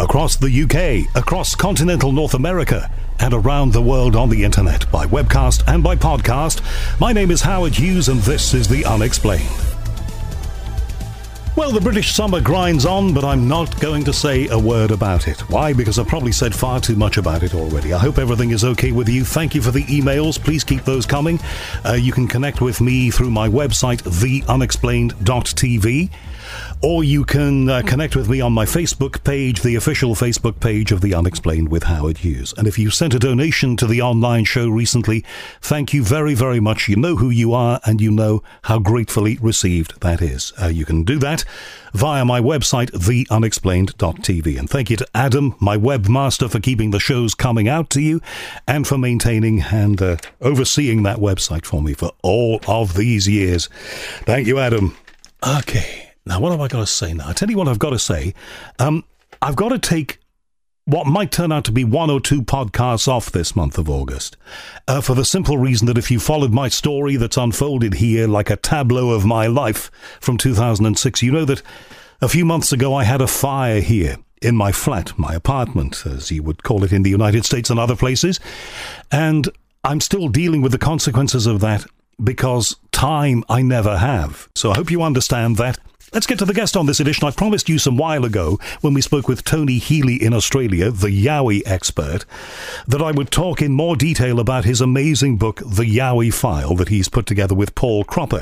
across the UK, across continental North America, and around the world on the internet by webcast and by podcast. My name is Howard Hughes, and this is The Unexplained. Well, the British summer grinds on, but I'm not going to say a word about it. Why? Because I've probably said far too much about it already. I hope everything is okay with you. Thank you for the emails. Please keep those coming. You can connect with me through my website, theunexplained.tv. Or you can connect with me on my Facebook page, the official Facebook page of The Unexplained with Howard Hughes. And if you sent a donation to the online show recently, thank you very, very much. You know who you are, and you know how gratefully received that is. You can do that via my website, theunexplained.tv. And thank you to Adam, my webmaster, for keeping the shows coming out to you and for maintaining and overseeing that website for me for all of these years. Thank you, Adam. Okay. Now, what have I got to say now? I tell you what I've got to say. I've got to take what might turn out to be one or two podcasts off this month of August, for the simple reason that if you followed my story that's unfolded here like a tableau of my life from 2006, you know that a few months ago I had a fire here in my flat, my apartment, as you would call it in the United States and other places, and I'm still dealing with the consequences of that because time I never have. So I hope you understand that. Let's get to the guest on this edition. I promised you some while ago when we spoke with Tony Healy in Australia, the Yowie expert, that I would talk in more detail about his amazing book, The Yowie File, that he's put together with Paul Cropper.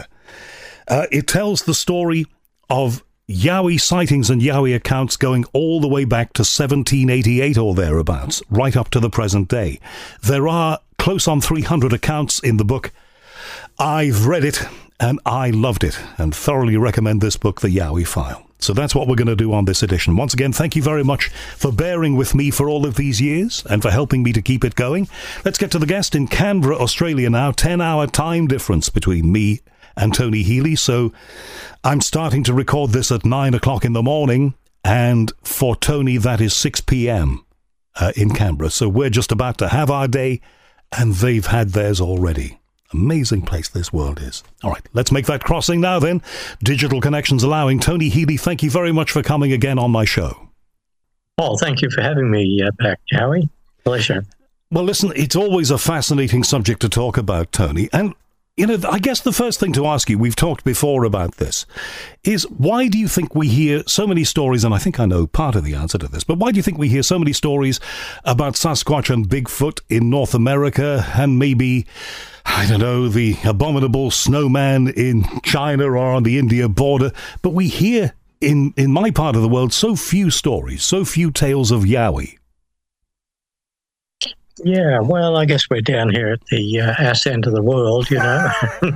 It tells the story of Yowie sightings and Yowie accounts going all the way back to 1788 or thereabouts, right up to the present day. There are close on 300 accounts in the book. I've read it, and I loved it, and thoroughly recommend this book, The Yowie File. So that's what we're going to do on this edition. Once again, thank you very much for bearing with me for all of these years, and for helping me to keep it going. Let's get to the guest in Canberra, Australia now. 10-hour time difference between me and Tony Healy, so I'm starting to record this at 9 o'clock in the morning, and for Tony, that is 6 p.m. In Canberra. So we're just about to have our day, and they've had theirs already. Amazing place this world is. All right, let's make that crossing now then. Digital connections allowing. Tony Healy, thank you very much for coming again on my show. Oh, thank you for having me back, Howie. Pleasure. Well, listen, it's always a fascinating subject to talk about, Tony. And, you know, I guess the first thing to ask you, we've talked before about this, is why do you think we hear so many stories, and I think I know part of the answer to this, but why do you think we hear so many stories about Sasquatch and Bigfoot in North America and maybe, I don't know, the abominable snowman in China or on the India border, but we hear in my part of the world so few stories, so few tales of Yowie? Yeah, well, I guess we're down here at the ass end of the world, you know.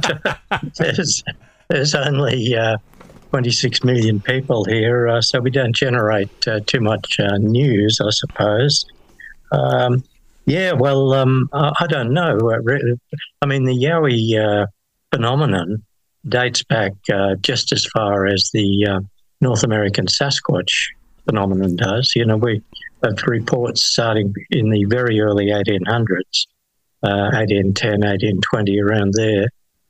there's only 26 million people here, so we don't generate too much news, I suppose. Yeah, well, I don't know. I mean, the Yowie phenomenon dates back just as far as the North American Sasquatch phenomenon does. You know, we have reports starting in the very early 1800s, 1810, 1820, around there.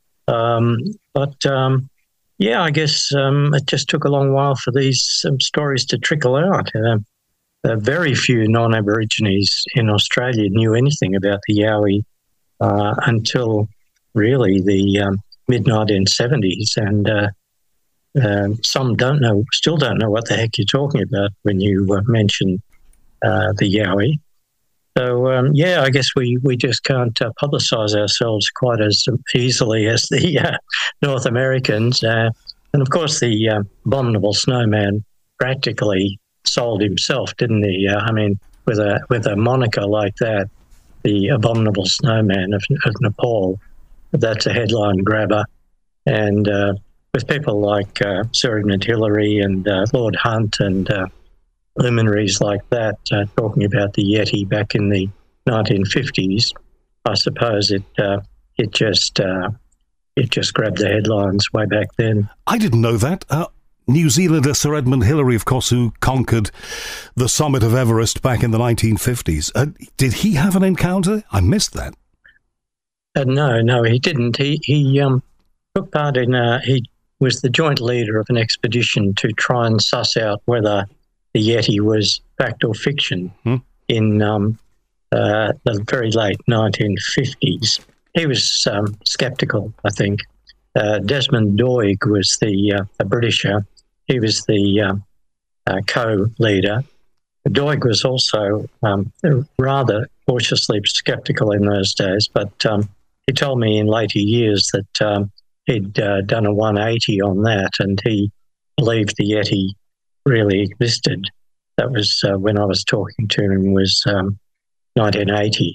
Yeah, I guess it just took a long while for these stories to trickle out. Very few non-Aborigines in Australia knew anything about the Yowie until really the mid-1970s, and some still don't know what the heck you're talking about when you mention the Yowie. So, yeah, I guess we just can't publicise ourselves quite as easily as the North Americans. And, of course, the abominable snowman practically sold himself, didn't he? I mean, with a moniker like that, the abominable snowman of Nepal, that's a headline grabber. And with people like Sir Edmund Hillary and Lord Hunt and luminaries like that talking about the Yeti back in the 1950s, I suppose it just grabbed the headlines way back then. I didn't know that. New Zealander Sir Edmund Hillary, of course, who conquered the summit of Everest back in the 1950s. Did he have an encounter? I missed that. No, he didn't. He took part in. He was the joint leader of an expedition to try and suss out whether the Yeti was fact or fiction in the very late 1950s. He was sceptical, I think. Desmond Doig was a Britisher. He was the co-leader. Doig was also rather cautiously sceptical in those days, but he told me in later years that he'd done a 180 on that, and he believed the Yeti really existed. That was when I was talking to him, was 1980.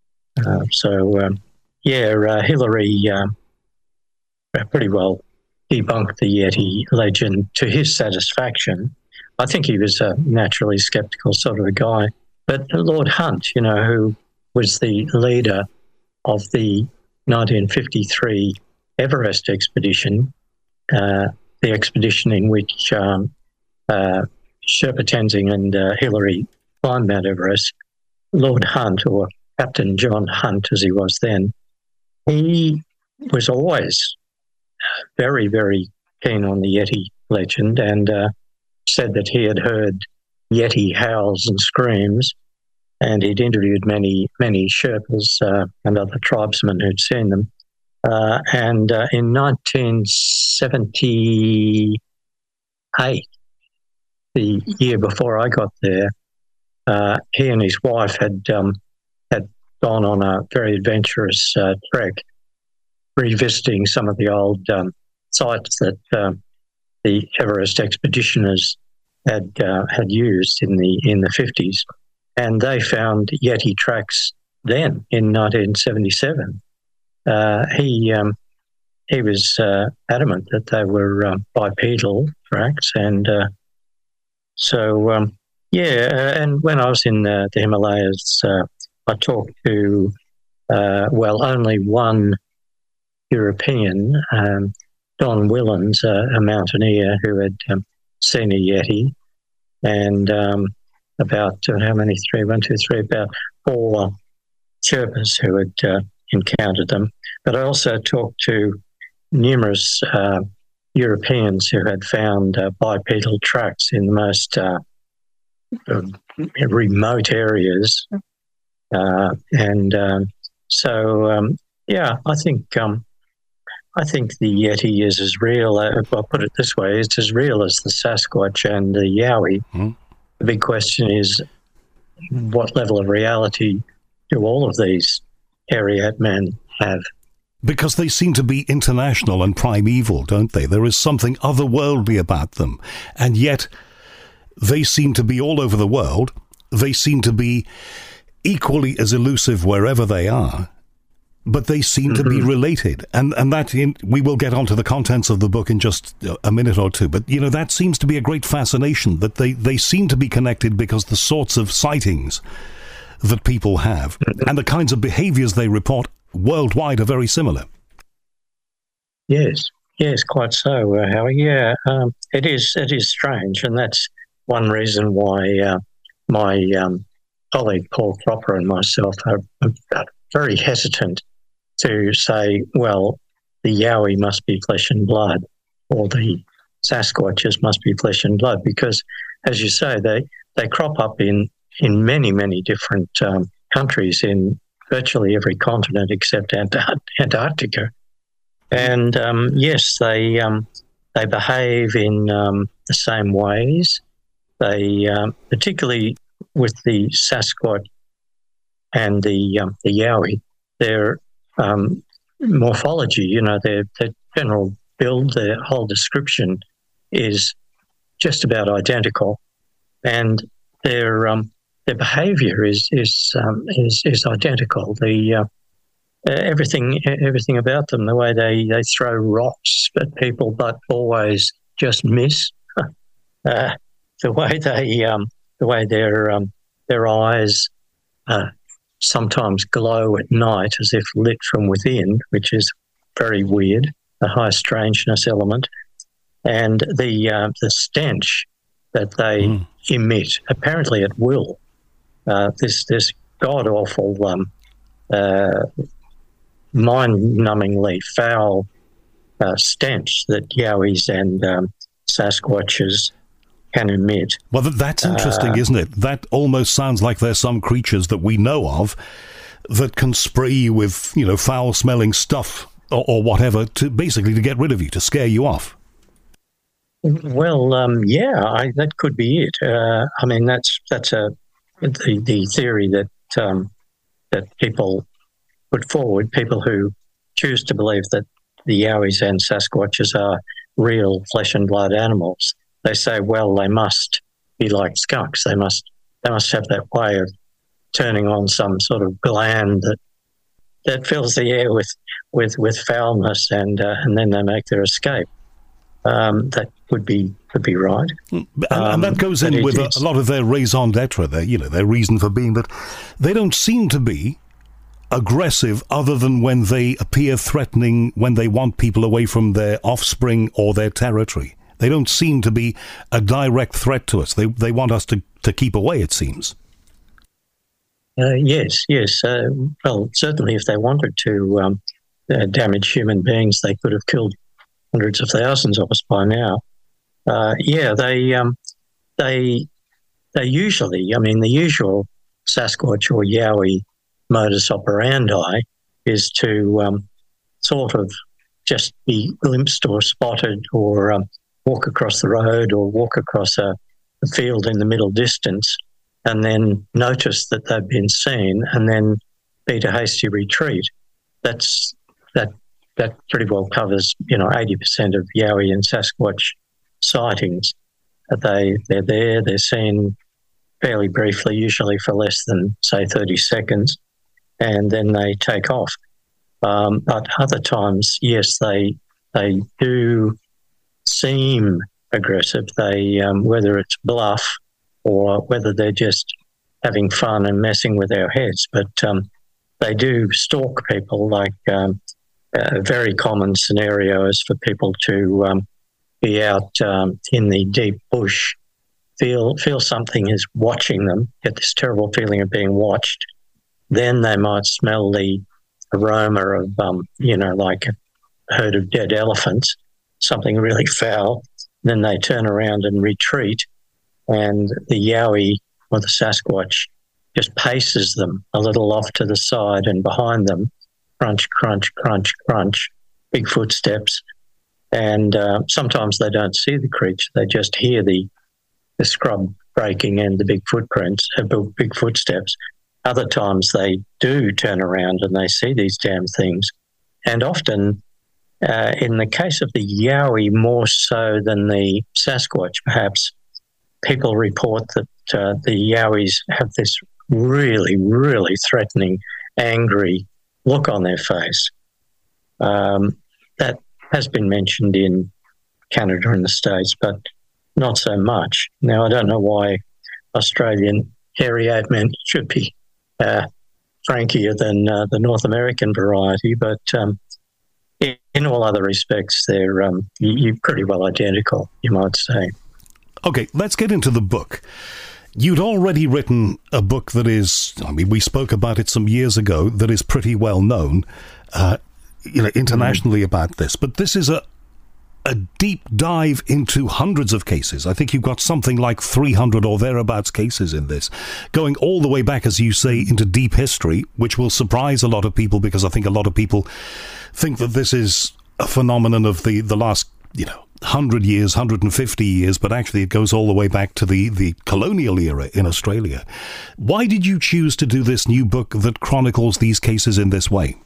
Hillary pretty well debunked the Yeti legend to his satisfaction. I think he was a naturally sceptical sort of a guy. But Lord Hunt, who was the leader of the 1953 Everest expedition, the expedition in which Sherpa Tenzing and Hillary climbed Mount Everest, Lord Hunt, or Captain John Hunt as he was then, he was always very, very keen on the Yeti legend, and said that he had heard Yeti howls and screams, and he'd interviewed many Sherpas and other tribesmen who'd seen them. In 1978, the year before I got there, he and his wife had gone on a very adventurous trek, revisiting some of the old sites that the Everest expeditioners had used in the 50s, and they found Yeti tracks then in 1977. He was adamant that they were bipedal tracks, and and when I was in the Himalayas, I talked to only one European, Don Willens, a mountaineer who had seen a Yeti, and about about 4 Sherpas who had encountered them. But I also talked to numerous Europeans who had found bipedal tracks in the most remote areas. I think the Yeti is as real, I'll put it this way, it's as real as the Sasquatch and the Yowie. The big question is, what level of reality do all of these Ariat men have? Because they seem to be international and primeval, don't they? There is something otherworldly about them. And yet they seem to be all over the world. They seem to be equally as elusive wherever they are. But they seem to be related. And that, we will get onto the contents of the book in just a minute or two. But, that seems to be a great fascination, that they seem to be connected because the sorts of sightings that people have and the kinds of behaviors they report worldwide are very similar. Yes, quite so, Howie. Yeah, it is strange. And that's one reason why my colleague Paul Cropper and myself are very hesitant to say, well, the Yowie must be flesh and blood, or the Sasquatches must be flesh and blood, because, as you say, they crop up in many, many different countries in virtually every continent except Antarctica. And yes, they behave in the same ways. They, particularly with the Sasquatch and the Yowie, their morphology, their general build, their whole description is just about identical, and their behaviour is identical. Everything about them, the way they throw rocks at people but always just miss, the way their eyes sometimes glow at night as if lit from within, which is very weird, a high strangeness element, and the stench that they emit, apparently at will. This god-awful, mind-numbingly foul stench that Yowies and Sasquatches can emit. Well, that's interesting, isn't it? That almost sounds like there's some creatures that we know of that can spray you with, foul-smelling stuff or whatever to get rid of you, to scare you off. Well, that could be it. That's the theory that people put forward. People who choose to believe that the Yowies and Sasquatches are real flesh and blood animals. They say, well, they must be like skunks. They must have that way of turning on some sort of gland that fills the air with foulness, and then they make their escape. That could be right. And that goes in with a lot of their raison d'etre, their reason for being, that they don't seem to be aggressive other than when they appear threatening, when they want people away from their offspring or their territory. They don't seem to be a direct threat to us. They want us to keep away, it seems. Yes. Well, certainly if they wanted to damage human beings, they could have killed hundreds of thousands of us by now. They usually, the usual Sasquatch or Yowie modus operandi is to sort of just be glimpsed or spotted, or walk across the road or walk across a field in the middle distance, and then notice that they've been seen and then beat a hasty retreat. That pretty well covers 80% of Yowie and Sasquatch sightings. They're there, they're seen fairly briefly, usually for less than, say, 30 seconds, and then they take off. But other times, yes, they do seem aggressive. They whether it's bluff or whether they're just having fun and messing with our heads, but they do stalk people. Like a very common scenario is for people to be out in the deep bush, feel something is watching them, get this terrible feeling of being watched. Then they might smell the aroma of, like a herd of dead elephants, something really foul. Then they turn around and retreat, and the Yowie or the Sasquatch just paces them a little off to the side and behind them. Crunch, crunch, crunch, crunch, big footsteps. And sometimes they don't see the creature. They just hear the scrub breaking and the big footprints, big footsteps. Other times they do turn around and they see these damn things. And often, in the case of the Yowie more so than the Sasquatch, perhaps, people report that the Yowies have this really, really threatening, angry look on their face. That has been mentioned in Canada and the States, but not so much. Now, I don't know why Australian hairy ape men should be frankier than the North American variety, but in all other respects, they're you're pretty well identical, you might say. Okay, let's get into the book. You'd already written a book that is, we spoke about it some years ago, that is pretty well known, internationally about this. But this is a deep dive into hundreds of cases. I think you've got something like 300 or thereabouts cases in this, going all the way back, as you say, into deep history, which will surprise a lot of people, because I think a lot of people think that this is a phenomenon of the last, 100 years, 150 years, but actually it goes all the way back to the colonial era in Australia. Why did you choose to do this new book that chronicles these cases in this way?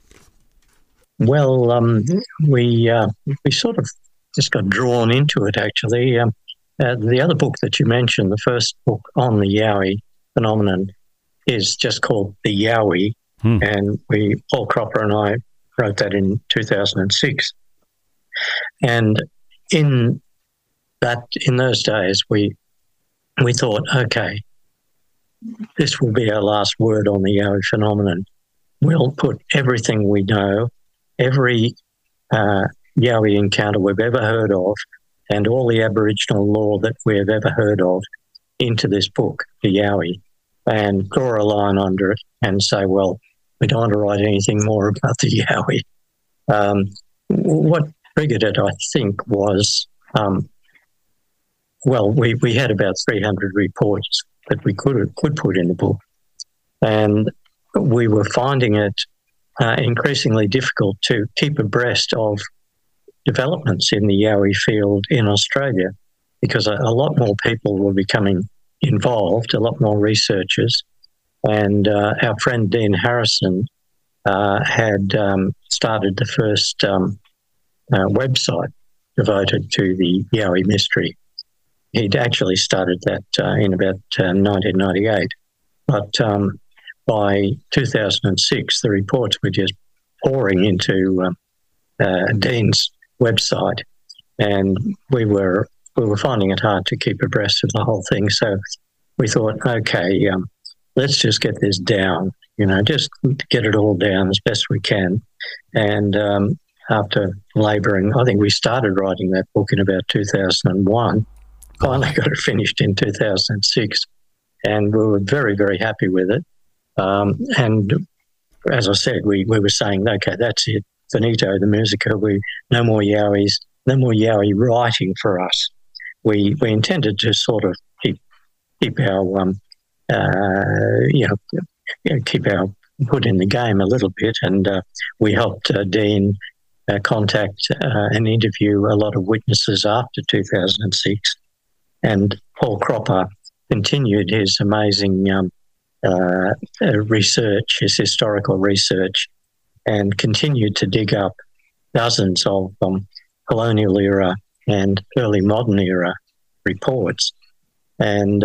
Well, we sort of just got drawn into it, actually. The other book that you mentioned, the first book on the Yowie phenomenon, is just called The Yowie, and Paul Cropper and I wrote that in 2006. And in those days, we thought, okay, this will be our last word on the Yowie phenomenon. We'll put everything we know, every Yowie encounter we've ever heard of, and all the Aboriginal lore that we've ever heard of, into this book, The Yowie, and draw a line under it and say, well, we don't want to write anything more about the Yowie. What triggered it, I think, was we had about 300 reports that we could put in the book, and we were finding it increasingly difficult to keep abreast of developments in the Yowie field in Australia, because a lot more people were becoming involved, a lot more researchers, and our friend Dean Harrison had started the first website devoted to the Yowie mystery. He'd actually started that in about 1998, but by 2006, the reports were just pouring into Dean's website, and we were finding it hard to keep abreast of the whole thing. So we thought, okay, let's just get this down, just get it all down as best we can. And after labouring, I think we started writing that book in about 2001, finally got it finished in 2006, and we were very, very happy with it. And as I said, we were saying, okay, that's it, finito the musica, no more Yowies, no more Yowie writing for us. We intended to sort of keep our keep our foot in the game a little bit, and we helped Dean contact and interview a lot of witnesses after 2006, and Paul Cropper continued his amazing research, his historical research, and continued to dig up dozens of colonial era and early modern era reports. And,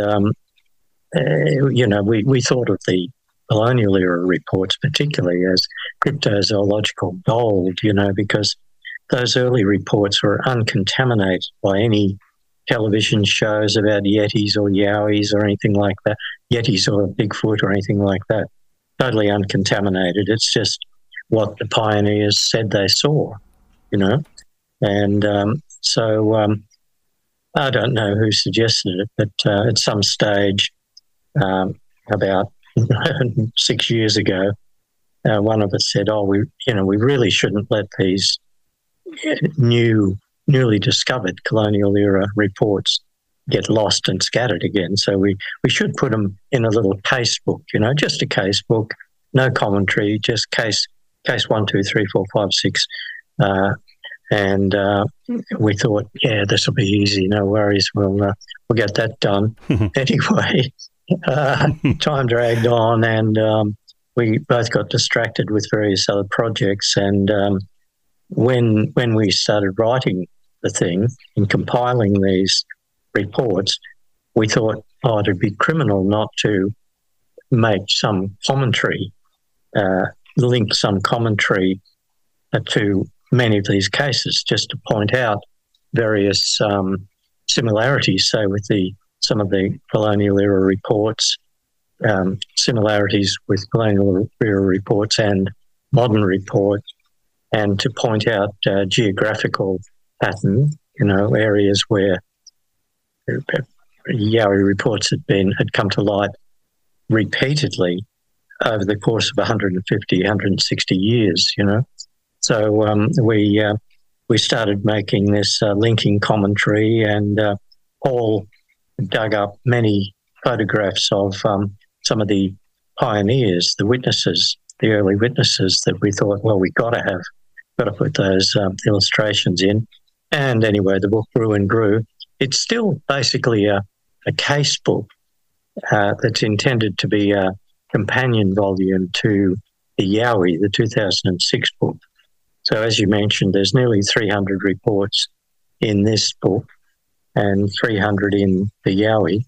we thought of the colonial era reports particularly as cryptozoological gold, because those early reports were uncontaminated by any television shows about Yetis or Yowies or anything like that, Yetis or Bigfoot or anything like that. Totally uncontaminated. It's just what the pioneers said they saw, And so I don't know who suggested it, but at some stage, about 6 years ago, one of us said, we really shouldn't let these newly discovered colonial era reports get lost and scattered again. So we should put them in a little case book, just a case book, no commentary, just case 1, 2, 3, 4, 5, 6. And we thought, this will be easy, no worries, we'll get that done. Anyway, time dragged on, and we both got distracted with various other projects. And when we started writing the thing and compiling these reports, we thought, it'd be criminal not to make some commentary, link some commentary to many of these cases, just to point out various similarities, say, with some of the colonial era reports, similarities with colonial era reports and modern reports, and to point out geographical pattern, areas where Yowie reports had come to light repeatedly over the course of 150, 160 years, So we started making this linking commentary, and Paul dug up many photographs of some of the pioneers, the witnesses, the early witnesses that we thought, we got to put those illustrations in. And anyway, the book grew and grew. It's still basically a case book that's intended to be a companion volume to the Yowie, the 2006 book. So as you mentioned, there's nearly 300 reports in this book and 300 in the Yowie.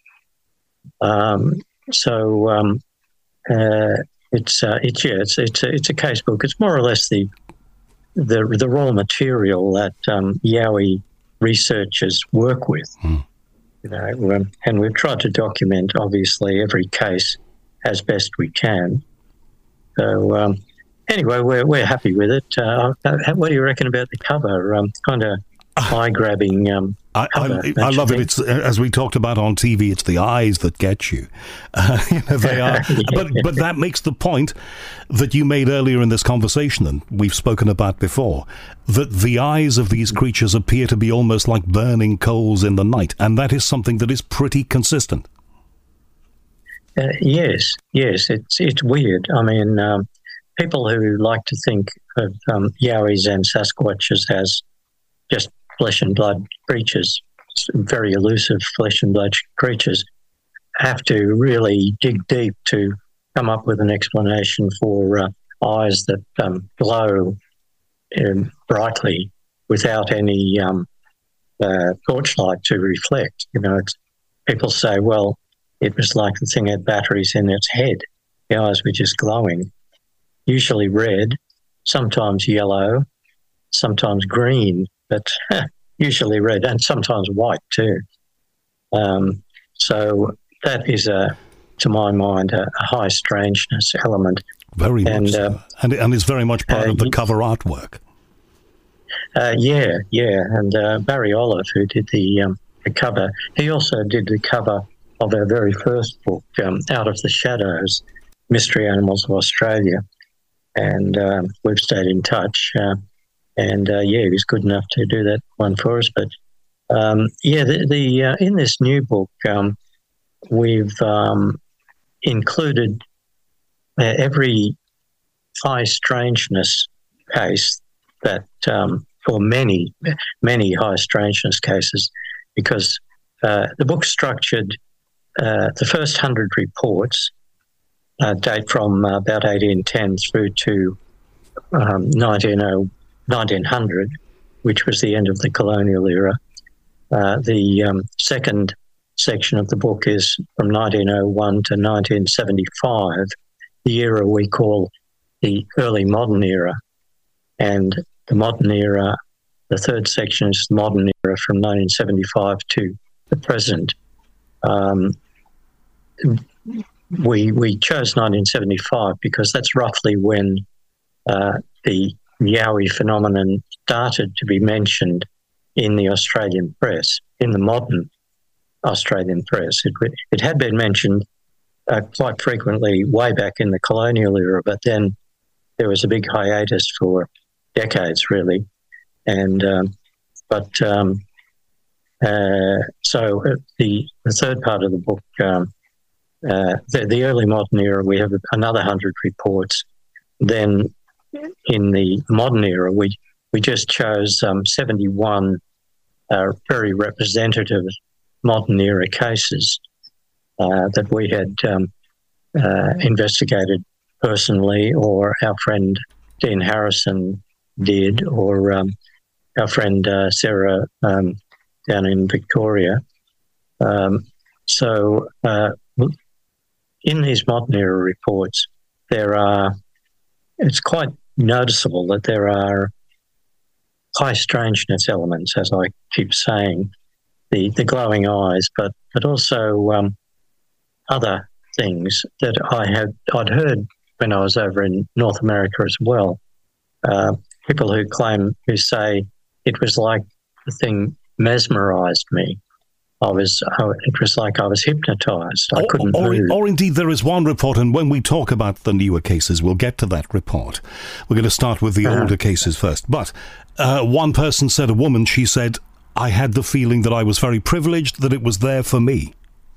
It's a case book. It's more or less the raw material that Yowie researchers work with. And we've tried to document, obviously, every case as best we can. So anyway, we're happy with it. What do you reckon about the cover? Kind of eye-grabbing I love it. It's, as we talked about on TV, it's the eyes that get you. They are. But that makes the point that you made earlier in this conversation, and we've spoken about before, that the eyes of these creatures appear to be almost like burning coals in the night, and that is something that is pretty consistent. Yes, it's weird. I mean, people who like to think of Yowies and Sasquatches as just flesh and blood creatures, very elusive flesh and blood creatures, have to really dig deep to come up with an explanation for eyes that glow brightly without any torchlight to reflect. People say, well, it was like the thing had batteries in its head. The eyes were just glowing, usually red, sometimes yellow, sometimes green, but usually red, and sometimes white too. So that is, to my mind, a high strangeness element. Very much so. And it's very much part of the cover artwork. Yeah. And Barry Olive, who did the cover, he also did the cover of our very first book, Out of the Shadows, Mystery Animals of Australia. And we've stayed in touch. He was good enough to do that one for us. But in this new book, we've included every high strangeness case that, or many high strangeness cases, because the book's structured. The first 100 reports date from about 1810 through to 1900, which was the end of the colonial era. The second section of the book is from 1901 to 1975, the era we call the early modern era. And the modern era, the third section is the modern era from 1975 to the present. We chose 1975 because that's roughly when the Yowie phenomenon started to be mentioned in the Australian press, in the modern Australian press. It had been mentioned quite frequently way back in the colonial era, but then there was a big hiatus for decades, really. And so the third part of the book, the early modern era, we have another 100 reports. Then in the modern era, we just chose 71 very representative modern era cases that we had investigated personally, or our friend Dean Harrison did, or our friend Sarah down in Victoria. So in these modern era reports, it's quite noticeable that there are high strangeness elements, as I keep saying, the glowing eyes, but also other things that I'd heard when I was over in North America as well. People who say it was like the thing mesmerized me. It was like I was hypnotized. I couldn't move. Or indeed, there is one report, and when we talk about the newer cases, we'll get to that report. We're going to start with the older cases first. But one person said, a woman, she said, I had the feeling that I was very privileged, that it was there for me.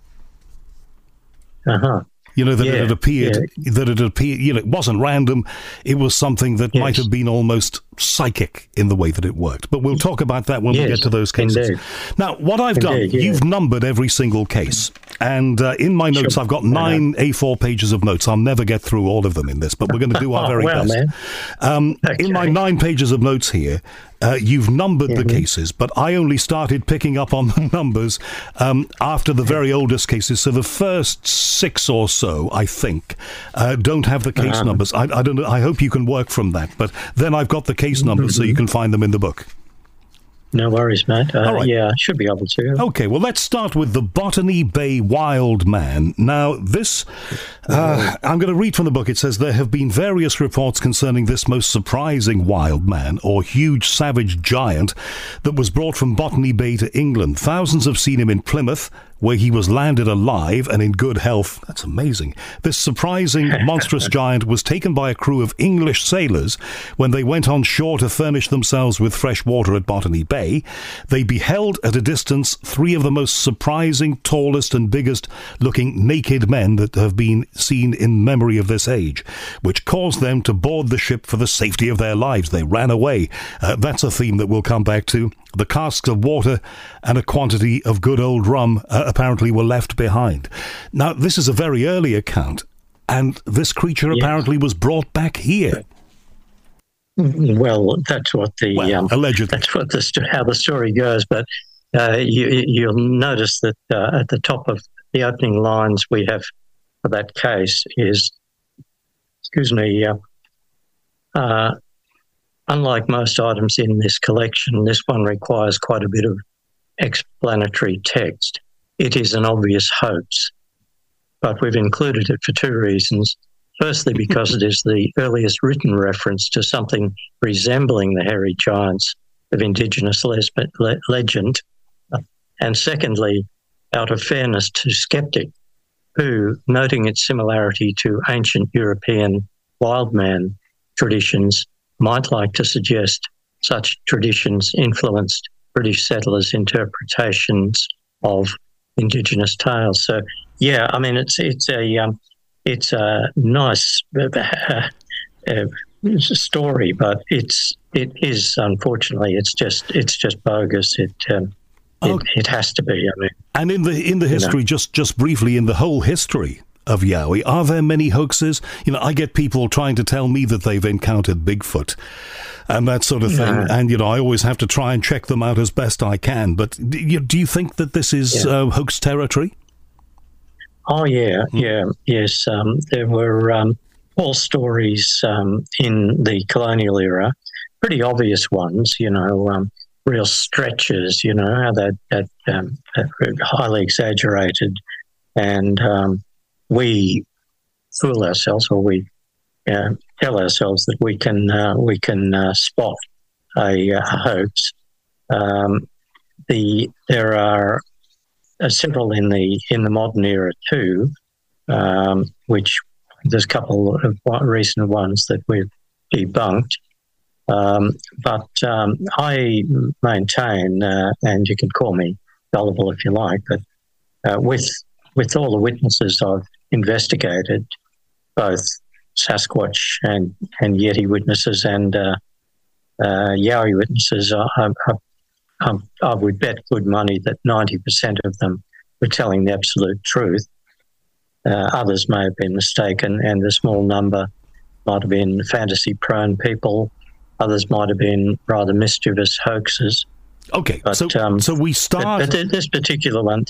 You know, that it had appeared, it wasn't random. It was something that might have been almost psychic in the way that it worked. But we'll talk about that when we get to those cases. Indeed. Now, what I've done, you've numbered every single case. And in my notes, I've got 9 A4 pages of notes. I'll never get through all of them in this, but we're going to do our very best. In my 9 pages of notes here, you've numbered the cases, but I only started picking up on the numbers after the very oldest cases. So the first 6 or so, I think, don't have the case numbers. I don't know. I hope you can work from that. But then I've got the case numbers so you can find them in the book. No worries, Matt. All right. Yeah, I should be able to. Okay, well, let's start with the Botany Bay Wild Man. Now, this, I'm going to read from the book. It says, there have been various reports concerning this most surprising wild man, or huge savage giant, that was brought from Botany Bay to England. Thousands have seen him in Plymouth, where he was landed alive and in good health. That's amazing. This surprising, monstrous giant was taken by a crew of English sailors when they went on shore to furnish themselves with fresh water at Botany Bay. They beheld at a distance 3 of the most surprising, tallest and biggest looking naked men that have been seen in memory of this age, which caused them to board the ship for the safety of their lives. They ran away. That's a theme that we'll come back to. The casks of water and a quantity of good old rum apparently were left behind. Now, this is a very early account, and this creature apparently was brought back here. Well, that's what allegedly. That's what how the story goes. But you'll notice that at the top of the opening lines we have for that case is, unlike most items in this collection, this one requires quite a bit of explanatory text. It is an obvious hoax, but we've included it for 2 reasons. Firstly, because it is the earliest written reference to something resembling the hairy giants of Indigenous legend, and secondly, out of fairness to skeptic, who, noting its similarity to ancient European wild man traditions, might like to suggest such traditions influenced British settlers' interpretations of Indigenous tales. So, yeah, I mean, it's a nice story, but it is unfortunately it's just bogus. It has to be. I mean, and in the history, just briefly, in the whole history of Yowie, are there many hoaxes? I get people trying to tell me that they've encountered Bigfoot and that sort of thing, and I always have to try and check them out as best I can. But do you think that this is hoax territory? Oh yeah, yes. There were false stories in the colonial era, pretty obvious ones. Real stretches. How that highly exaggerated, and we fool ourselves, or we tell ourselves that we can spot a hoax. There are several in the modern era too, which there's a couple of recent ones that we've debunked. But I maintain, and you can call me gullible if you like, but with all the witnesses I've investigated, both Sasquatch and Yeti witnesses and Yowie witnesses, I would bet good money that 90% of them were telling the absolute truth. Others may have been mistaken, and a small number might have been fantasy-prone people. Others might have been rather mischievous hoaxes. Okay, but, so we start. But this particular one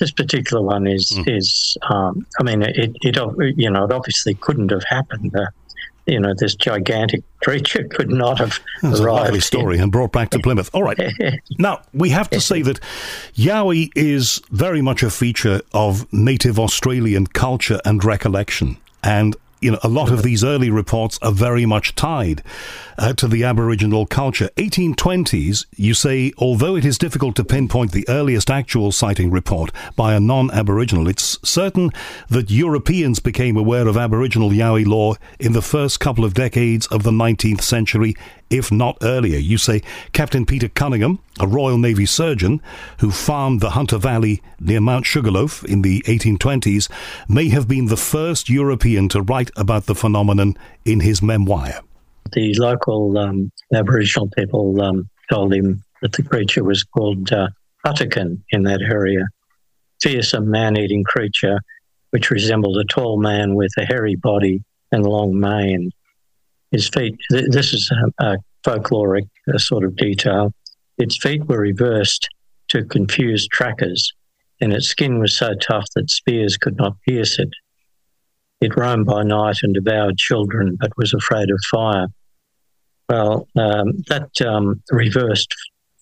is. I mean, it obviously couldn't have happened. This gigantic creature could not have That's arrived. A lovely story and brought back to Plymouth. All right. Now, we have to say that Yowie is very much a feature of native Australian culture and recollection. And, a lot of these early reports are very much tied to the Aboriginal culture. 1820s, you say, although it is difficult to pinpoint the earliest actual sighting report by a non-Aboriginal, it's certain that Europeans became aware of Aboriginal Yowie law in the first couple of decades of the 19th century, if not earlier. You say Captain Peter Cunningham, a Royal Navy surgeon who farmed the Hunter Valley near Mount Sugarloaf in the 1820s, may have been the first European to write about the phenomenon in his memoir. The local Aboriginal people told him that the creature was called Hutakan in that area, fearsome man-eating creature which resembled a tall man with a hairy body and long mane. His feet, this is a folkloric sort of detail, its feet were reversed to confuse trackers, and its skin was so tough that spears could not pierce it. It roamed by night and devoured children, but was afraid of fire. Well, that reversed feet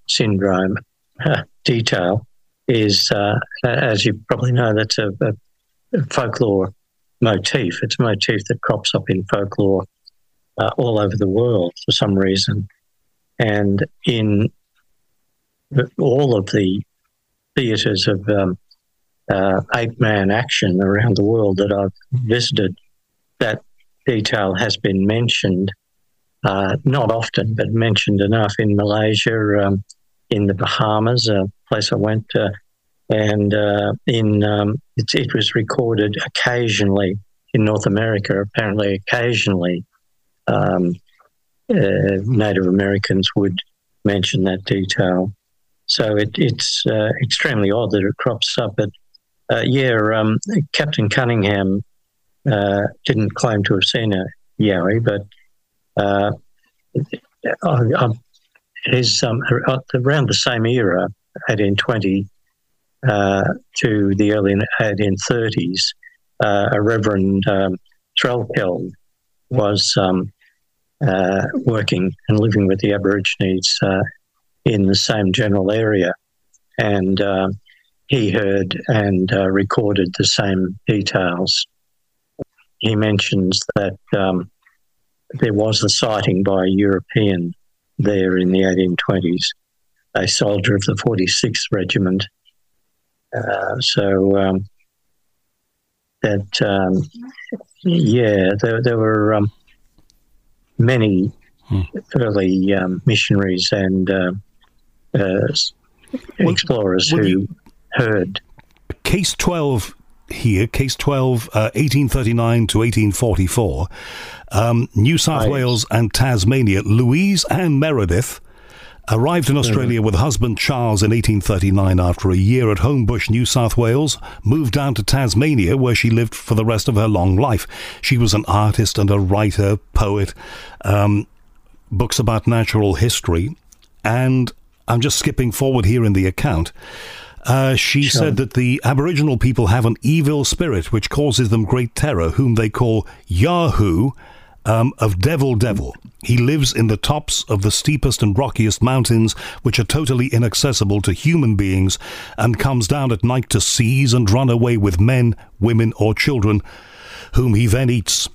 syndrome detail is, as you probably know, that's a folklore motif. It's a motif that crops up in folklore all over the world for some reason. And in all of the theatres of ape-man action around the world that I've visited, that detail has been mentioned, not often, but mentioned enough in Malaysia, in the Bahamas, a place I went to, and it was recorded occasionally in North America. Apparently, occasionally, Native Americans would mention that detail. So it's extremely odd that it crops up. But Captain Cunningham didn't claim to have seen a yowie, but his around the same era, 1820 to the early 1830s, a Reverend Threlkeld was working and living with the Aborigines in the same general area, and he heard and recorded the same details. He mentions that there was a sighting by a European there in the 1820s, a soldier of the 46th Regiment. There were many early missionaries and explorers who heard. Case 12 here, Case 12, 1839 to 1844, New South Wales and Tasmania. Louise Ann Meredith arrived in Australia with husband Charles in 1839 after a year at Homebush, New South Wales, moved down to Tasmania where she lived for the rest of her long life. She was an artist and a writer, poet, books about natural history, and I'm just skipping forward here in the account. She said that the Aboriginal people have an evil spirit which causes them great terror, whom they call Yahoo, of Devil. He lives in the tops of the steepest and rockiest mountains, which are totally inaccessible to human beings, and comes down at night to seize and run away with men, women, or children, whom he then eats.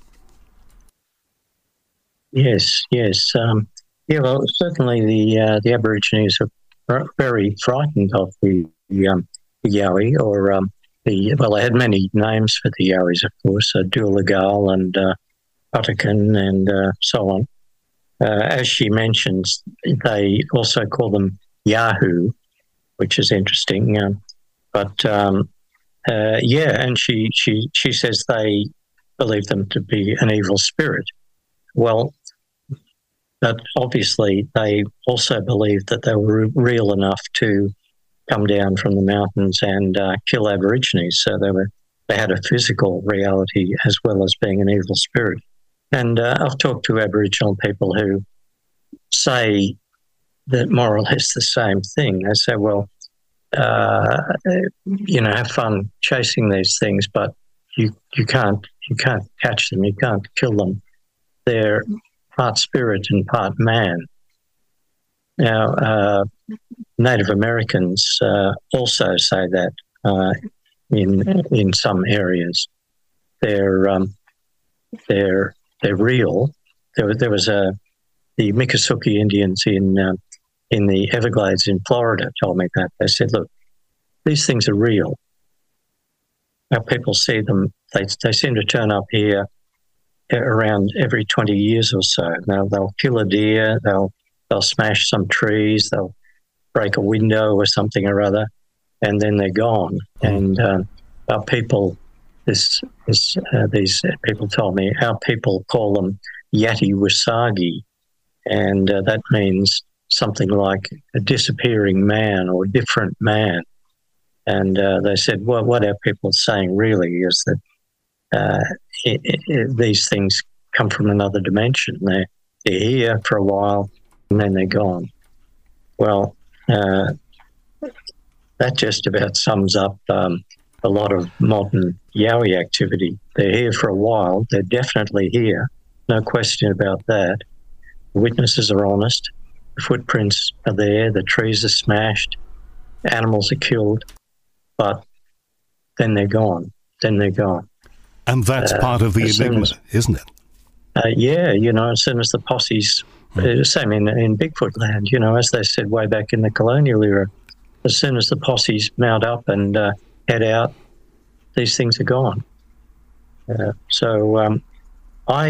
Yes. Well, certainly the Aborigines are very frightened of the Yowie, or they had many names for the Yowies, of course, Doolagal and Putakan and so on. As she mentions, they also call them Yahoo, which is interesting. And she says they believe them to be an evil spirit. Well, but obviously they also believed that they were real enough to come down from the mountains and kill Aborigines. So they had a physical reality as well as being an evil spirit. And I've talked to Aboriginal people who say that more or less the same thing. They say, well, have fun chasing these things, but you can't catch them, you can't kill them. They're part spirit and part man. Now, Native Americans also say that in some areas. They're real. There was the Miccosukee Indians in the Everglades in Florida told me that. They said, look, these things are real. Our people see them. They seem to turn up here around every 20 years or so. Now they'll kill a deer, they'll smash some trees, they'll break a window or something or other, and then they're gone. And our people, these people told me, our people call them Yati Wasagi, and that means something like a disappearing man or different man. And they said, well, what our people are saying really is that these things come from another dimension. They're here for a while and then they're gone. Well, that just about sums up a lot of modern Yowie activity. They're here for a while. They're definitely here. No question about that. Witnesses are honest. The footprints are there, the trees are smashed, animals are killed, but then they're gone. Then they're gone. And that's part of the enigma, isn't it? Yeah, as soon as the posses, same in Bigfoot land, as they said way back in the colonial era, as soon as the posses mount up and head out, these things are gone. So I,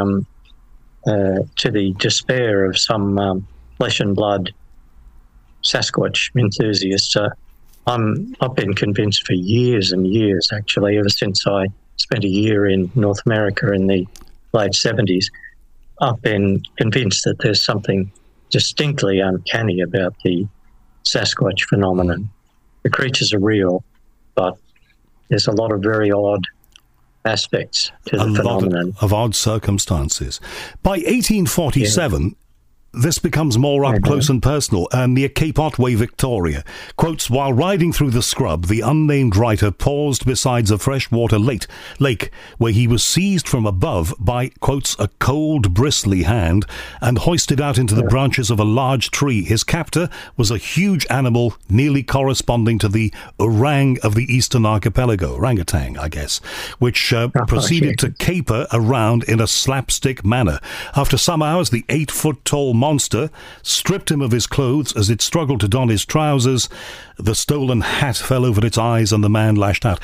to the despair of some flesh and blood Sasquatch enthusiasts, I've been convinced for years and years, actually, ever since I spent a year in North America in the late 70s. I've been convinced that there's something distinctly uncanny about the Sasquatch phenomenon. The creatures are real, but there's a lot of very odd aspects to the phenomenon. Lot of odd circumstances. By 1847, this becomes more up close and personal. Near Cape Otway, Victoria, quotes, while riding through the scrub, the unnamed writer paused beside a freshwater lake where he was seized from above by, quotes, a cold, bristly hand and hoisted out into the branches of a large tree. His captor was a huge animal nearly corresponding to the orang of the Eastern Archipelago, orangutan, I guess, which proceeded to caper around in a slapstick manner. After some hours, the 8-foot-tall monster stripped him of his clothes as it struggled to don his trousers. The stolen hat fell over its eyes and the man lashed out.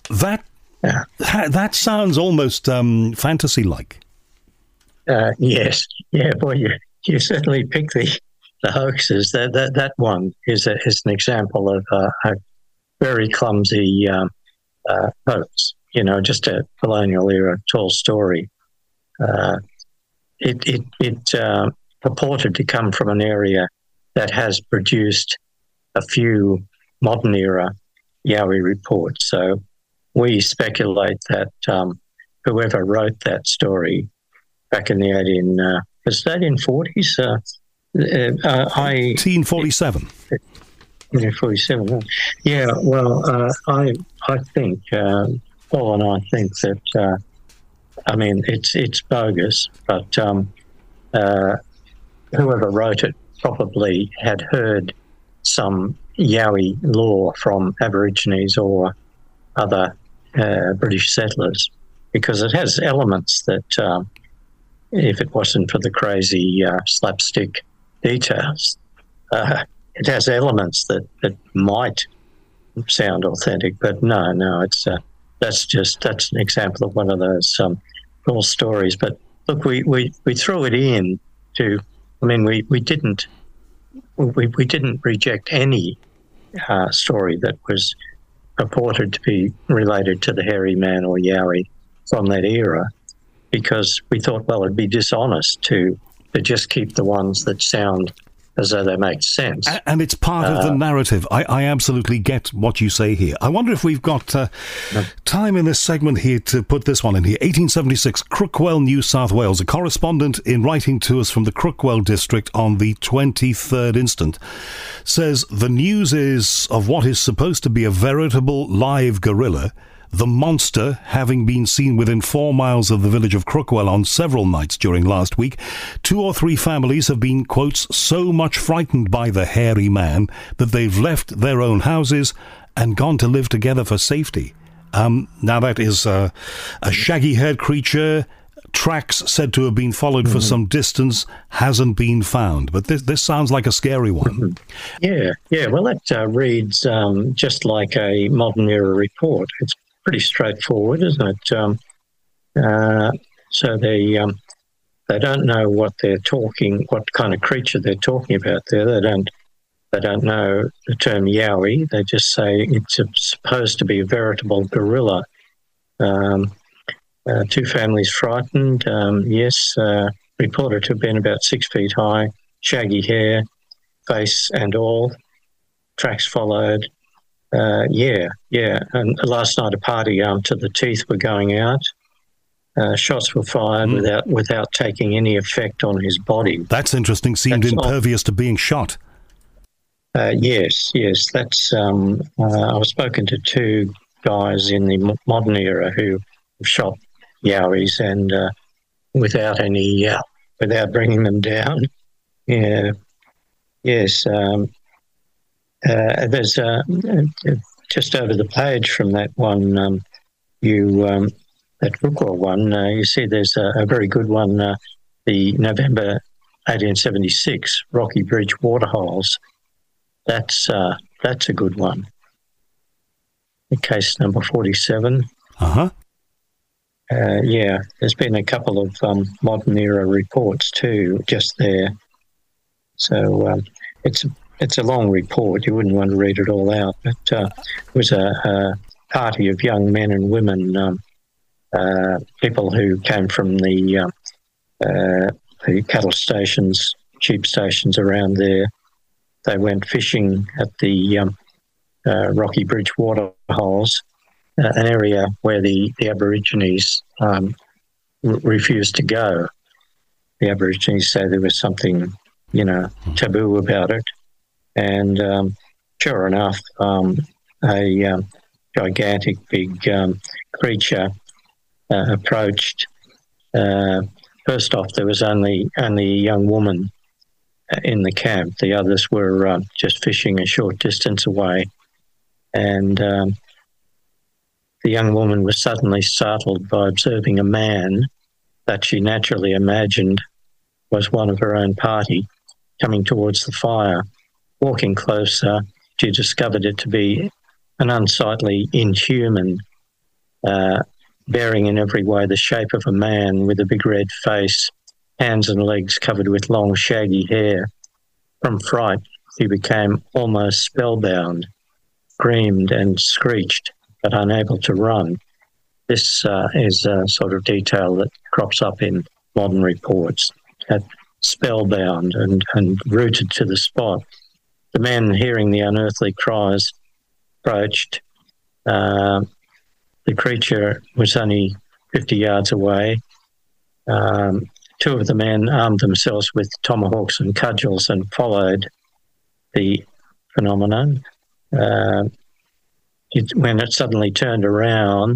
That sounds almost fantasy-like. Yes. Yeah, boy, you certainly pick the hoaxes. That one is an example of a very clumsy hoax, just a colonial era tall story. It purported to come from an area that has produced a few modern-era Yowie reports. So we speculate that whoever wrote that story back in the 1840s? 1847. 1847. Yeah, well, I think, Paul and I think that, it's bogus, but whoever wrote it probably had heard some Yowie lore from Aborigines or other British settlers, because it has elements that, if it wasn't for the crazy slapstick details, it has elements that might sound authentic. But no, it's that's an example of one of those cool stories. But look, we threw it in to. We didn't reject any story that was purported to be related to the hairy man or Yowie from that era, because we thought, well, it'd be dishonest to just keep the ones that sound as though they make sense. And it's part of the narrative. I absolutely get what you say here. I wonder if we've got time in this segment here to put this one in here. 1876, Crookwell, New South Wales. A correspondent in writing to us from the Crookwell district on the 23rd instant says, the news is of what is supposed to be a veritable live gorilla, the monster having been seen within 4 miles of the village of Crookwell on several nights during last week. 2 or 3 families have been, quotes, so much frightened by the hairy man that they've left their own houses and gone to live together for safety. Now that is a shaggy-haired creature. Tracks said to have been followed for some distance, hasn't been found. But this sounds like a scary one. Yeah. Well, that reads just like a modern-era report. It's pretty straightforward, isn't it? So they don't know what kind of creature they're talking about there. They don't know the term Yowie. They just say it's supposed to be a veritable gorilla. 2 families frightened. Yes, reported to have been about 6 feet high, shaggy hair, face and all. Tracks followed. Yeah. And last night a party to the teeth were going out. Shots were fired without taking any effect on his body. That's interesting. Seemed impervious to being shot. Yes. That's. I was spoken to 2 guys in the modern era who have shot Yowies and without bringing them down. Yeah. Yes. There's just over the page from that one, that Rukwa one, you see there's a very good one, the November 1876 Rocky Bridge waterholes. That's a good one. The case number 47. Uh-huh. Yeah, there's been a couple of modern era reports too, just there. So it's a long report. You wouldn't want to read it all out. But it was a party of young men and women, people who came from the cattle stations, sheep stations around there. They went fishing at the Rocky Bridge waterholes, an area where the Aborigines refused to go. The Aborigines say there was something, taboo about it. And sure enough, a gigantic big creature approached. First off, there was only a young woman in the camp. The others were just fishing a short distance away. And the young woman was suddenly startled by observing a man that she naturally imagined was one of her own party coming towards the fire. Walking closer, she discovered it to be an unsightly inhuman, bearing in every way the shape of a man with a big red face, hands and legs covered with long shaggy hair. From fright, he became almost spellbound, screamed and screeched, but unable to run. This is a sort of detail that crops up in modern reports. Spellbound and rooted to the spot. The men, hearing the unearthly cries, approached. The creature was only 50 yards away. Two of the men armed themselves with tomahawks and cudgels and followed the phenomenon. When it suddenly turned around,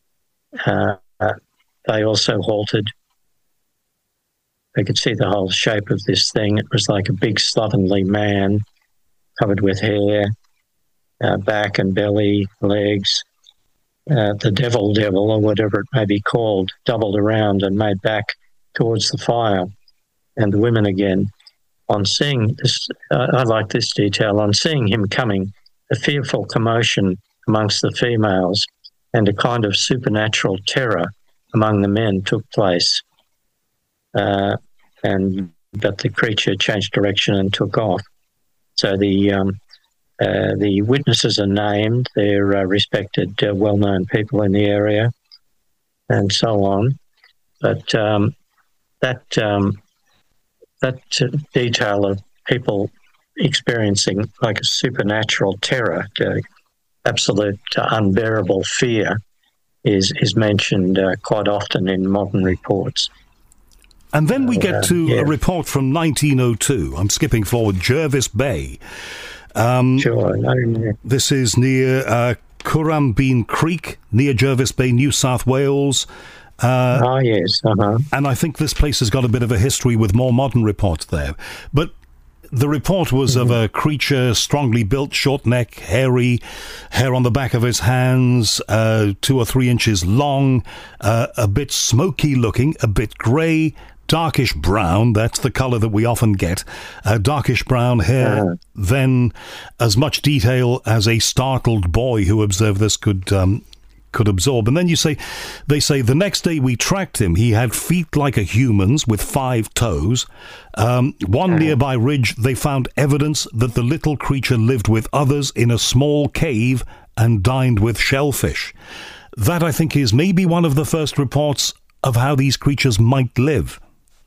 they also halted. They could see the whole shape of this thing. It was like a big slovenly man covered with hair, back and belly, legs. The devil, or whatever it may be called, doubled around and made back towards the fire. And the women again, on seeing this, I like this detail, on seeing him coming, a fearful commotion amongst the females and a kind of supernatural terror among the men took place. But the creature changed direction and took off. So the witnesses are named. They're respected, well-known people in the area, and so on. But that detail of people experiencing like a supernatural terror, absolute unbearable fear, is mentioned quite often in modern reports. And then we get to a report from 1902. I'm skipping forward. Jervis Bay. Sure. This is near Currambeen Creek, near Jervis Bay, New South Wales. Yes. Uh-huh. And I think this place has got a bit of a history with more modern reports there. But the report was of a creature strongly built, short neck, hairy, hair on the back of his hands, 2 or 3 inches long, a bit smoky looking, a bit grey, darkish brown. That's the colour that we often get. Darkish brown hair, then as much detail as a startled boy who observed this could absorb. And then they say the next day we tracked him. He had feet like a human's with 5 toes. One nearby ridge, they found evidence that the little creature lived with others in a small cave and dined with shellfish. That, I think, is maybe one of the first reports of how these creatures might live.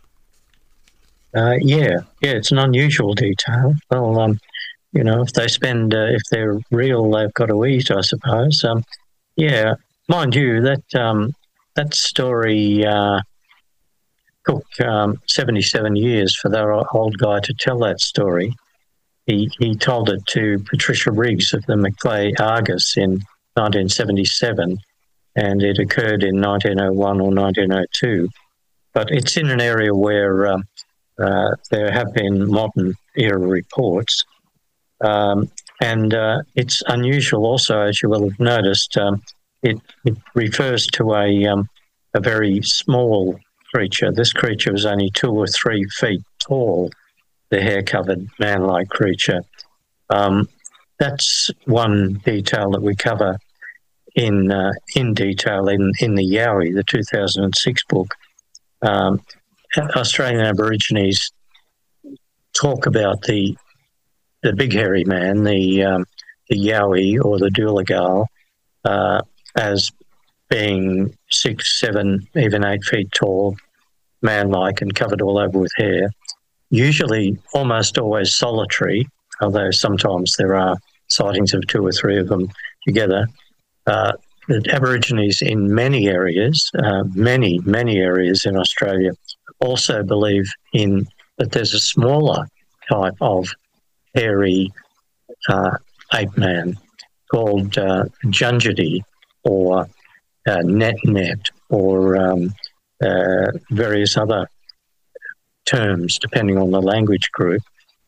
It's an unusual detail. Well, if they if they're real, they've got to eat, I suppose. Mind you, that story took 77 years for that old guy to tell that story. He told it to Patricia Riggs of the Macleay Argus in 1977, and it occurred in 1901 or 1902. But it's in an area where there have been modern era reports. And it's unusual also, as you will have noticed, it refers to a very small creature. This creature was only 2 or 3 feet tall, the hair-covered man-like creature. That's one detail that we cover in detail in the Yowie, the 2006 book. Australian Aborigines talk about the big hairy man, the Yowie or the Dooligal, as being 6, 7, even 8 feet tall, man-like and covered all over with hair. Usually, almost always solitary, although sometimes there are sightings of 2 or 3 of them together. The Aborigines in many areas, many areas in Australia, also believe that there's a smaller type of hairy ape man called Junjidi or net or various other terms depending on the language group.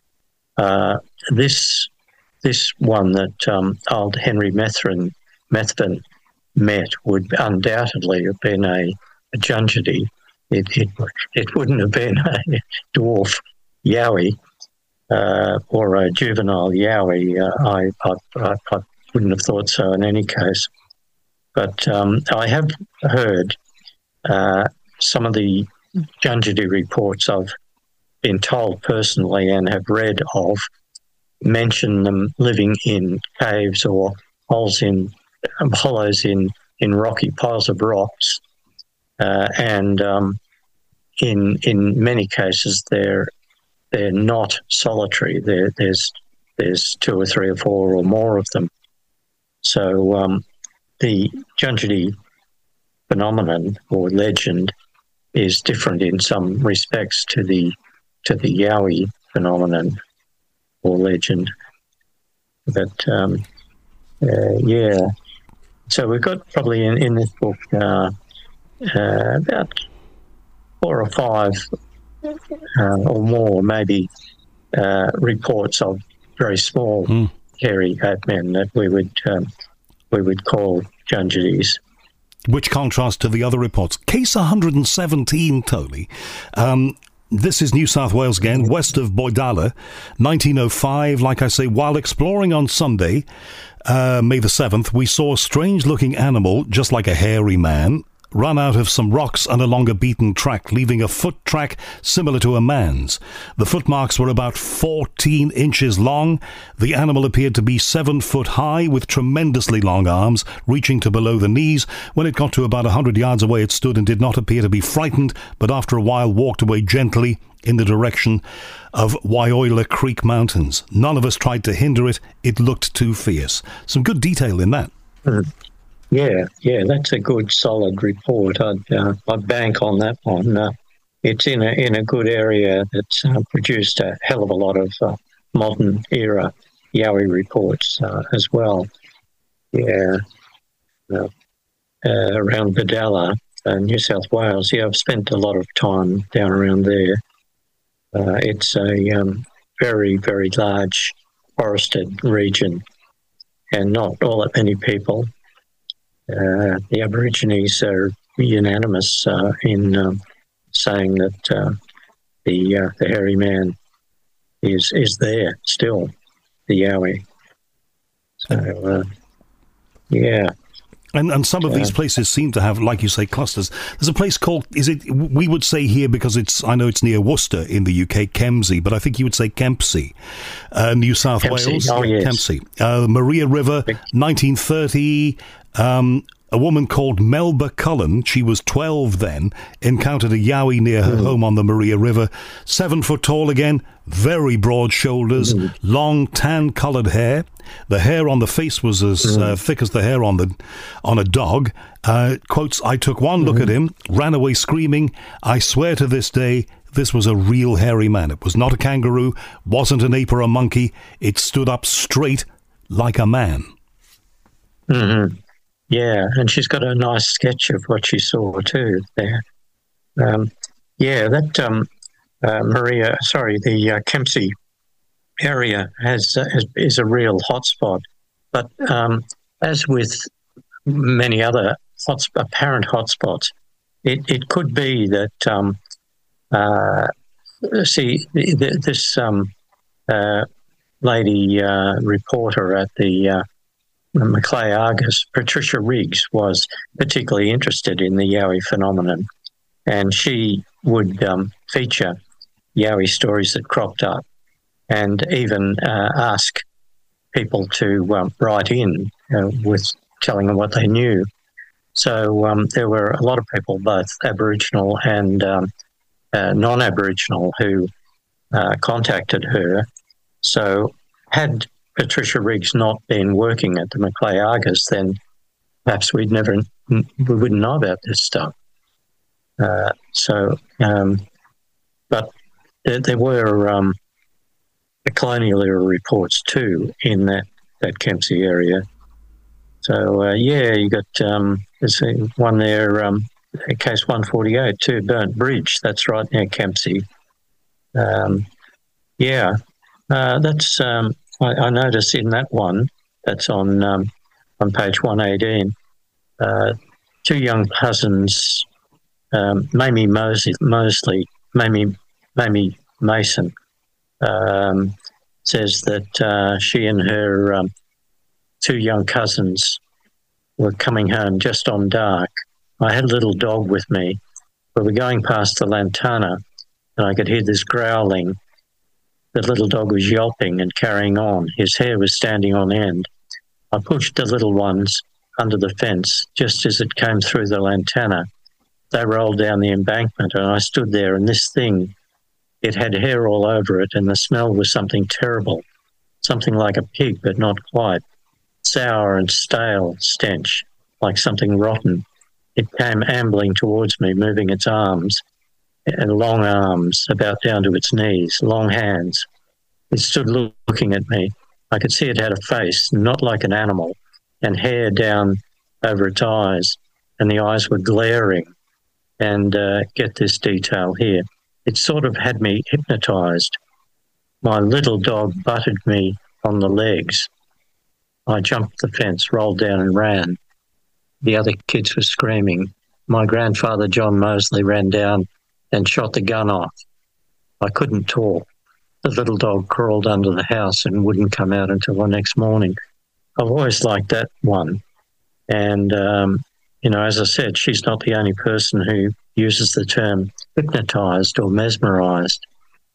This one that old Henry Methven met would undoubtedly have been a Junjidi. It wouldn't have been a dwarf Yowie or a juvenile Yowie. I wouldn't have thought so in any case. But I have heard some of the Junjidi reports I've been told personally and have read of mention them living in caves or hollows in rocky piles of rocks, and in many cases they're not solitary. There's 2 or 3 or 4 or more of them. So the Junjidi phenomenon or legend is different in some respects to the Yowie phenomenon or legend. But yeah, so we've got probably in this book about 4 or 5 or more, maybe, reports of very small hairy ape men that we would call Junjidis. Which contrasts to the other reports. Case 117, Tony. This is New South Wales again, west of Boydalla, 1905. Like I say, while exploring on Sunday, May the 7th, we saw a strange-looking animal, just like a hairy man, run out of some rocks and along a beaten track, leaving a foot track similar to a man's. The footmarks were about 14 inches long. The animal appeared to be 7 foot high, with tremendously long arms, reaching to below the knees. When it got to about 100 yards away, it stood and did not appear to be frightened, but after a while walked away gently in the direction of Wyoila Creek Mountains. None of us tried to hinder it. It looked too fierce. Some good detail in that. Yeah, that's a good, solid report. I'd bank on that one. It's in a good area that's produced a hell of a lot of modern era Yowie reports as well. Yeah, around Badalla, New South Wales. Yeah, I've spent a lot of time down around there. It's a very, very large forested region, and not all that many people. The Aborigines are unanimous in saying that the hairy man is there still, the Yowie. So, yeah. And some of these places seem to have, like you say, clusters. There's a place called, we would say here, because I know it's near Worcester in the UK, Kempsey, but I think you would say Kempsey, New South Wales. Oh, yes. Kempsey. Maria River, 1930, a woman called Melba Cullen, she was 12 then, encountered a Yowie near her home on the Maria River. 7 foot tall again, very broad shoulders, long tan-coloured hair. The hair on the face was as thick as the hair on a dog. Quotes, I took one look at him, ran away screaming. I swear to this day, this was a real hairy man. It was not a kangaroo, wasn't an ape or a monkey. It stood up straight like a man. Mm-hmm. Yeah, and she's got a nice sketch of what she saw too there. the Kempsey area is a real hotspot. But as with many other apparent hotspots, it could be that this lady reporter at the Macleay Argus, Patricia Riggs, was particularly interested in the Yowie phenomenon, and she would feature Yowie stories that cropped up, and even ask people to write in with telling them what they knew. So there were a lot of people, both Aboriginal and non-Aboriginal, who contacted her. So had Patricia Riggs not been working at the Macleay Argus, then perhaps we wouldn't know about this stuff. But there were colonial era reports too in that Kempsey area. So you got there's one there, case 148 too, Burnt Bridge. That's right near Kempsey. That's I noticed in that one that's on page 118. Two young cousins, Mamie Mason, says that she and her two young cousins were coming home just on dark. I had a little dog with me. We were going past the Lantana, and I could hear this growling. The little dog was yelping and carrying on. His hair was standing on end. I pushed the little ones under the fence just as it came through the Lantana. They rolled down the embankment, and I stood there, and this thing, it had hair all over it, and the smell was something terrible, something like a pig, but not quite. Sour and stale stench, like something rotten. It came ambling towards me, moving its arms, and long arms about down to its knees, long hands. It stood looking at me. I could see it had a face, not like an animal, and hair down over its eyes, and the eyes were glaring. And get this detail here. It sort of had me hypnotised. My little dog butted me on the legs. I jumped the fence, rolled down and ran. The other kids were screaming. My grandfather, John Mosley, ran down and shot the gun off. I couldn't talk. The little dog crawled under the house and wouldn't come out until the next morning. I've always liked that one. And, as I said, she's not the only person who uses the term hypnotised or mesmerised.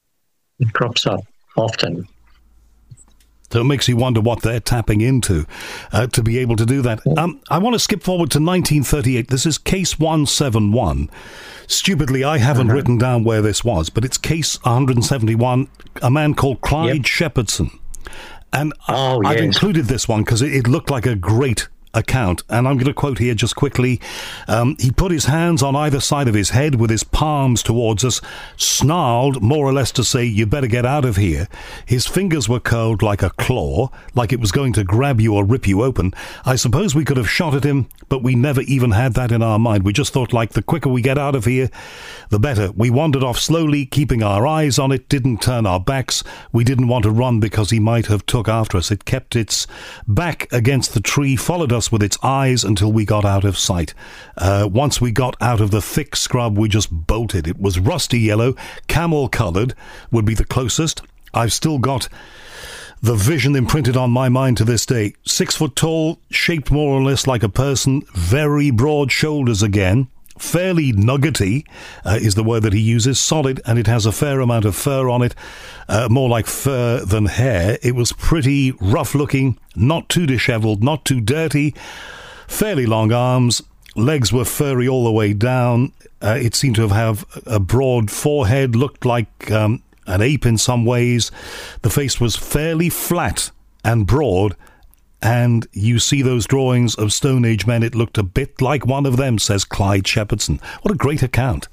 It crops up often. So it makes you wonder what they're tapping into to be able to do that. I want to skip forward to 1938. This is case 171. Stupidly, I haven't written down where this was, but it's case 171, a man called Clyde Shepherdson. And I've included this one because it looked like a great account, and I'm going to quote here just quickly. He put his hands on either side of his head with his palms towards us, snarled more or less to say, "You better get out of here." His fingers were curled like a claw, like it was going to grab you or rip you open. I suppose we could have shot at him, but we never even had that in our mind. We just thought, like, the quicker we get out of here, the better. We wandered off slowly, keeping our eyes on it, didn't turn our backs. We didn't want to run because he might have took after us. It kept its back against the tree, followed us with its eyes until we got out of sight. Once we got out of the thick scrub, we just bolted. It was rusty yellow, camel-coloured would be the closest. I've still got the vision imprinted on my mind to this day. 6 foot tall, shaped more or less like a person, very broad shoulders again. Fairly nuggety is the word that he uses, solid, and it has a fair amount of fur on it, more like fur than hair. It was pretty rough looking, not too dishevelled, not too dirty, fairly long arms, legs were furry all the way down. It seemed to have a broad forehead, looked like an ape in some ways. The face was fairly flat and broad, and you see those drawings of Stone Age men, it looked a bit like one of them, says Clyde Shepherdson. What a great account.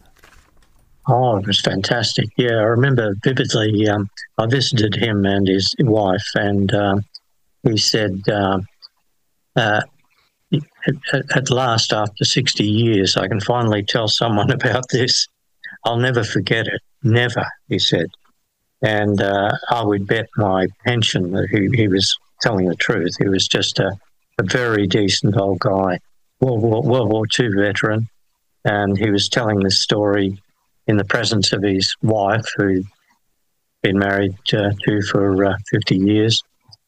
Oh, it was fantastic. Yeah, I remember vividly, I visited him and his wife, and he said, at last, after 60 years, I can finally tell someone about this. I'll never forget it. never, he said. And I would bet my pension that he was telling the truth. He was just a very decent old guy, World War II veteran. And he was telling this story in the presence of his wife, who'd been married to for 50 years.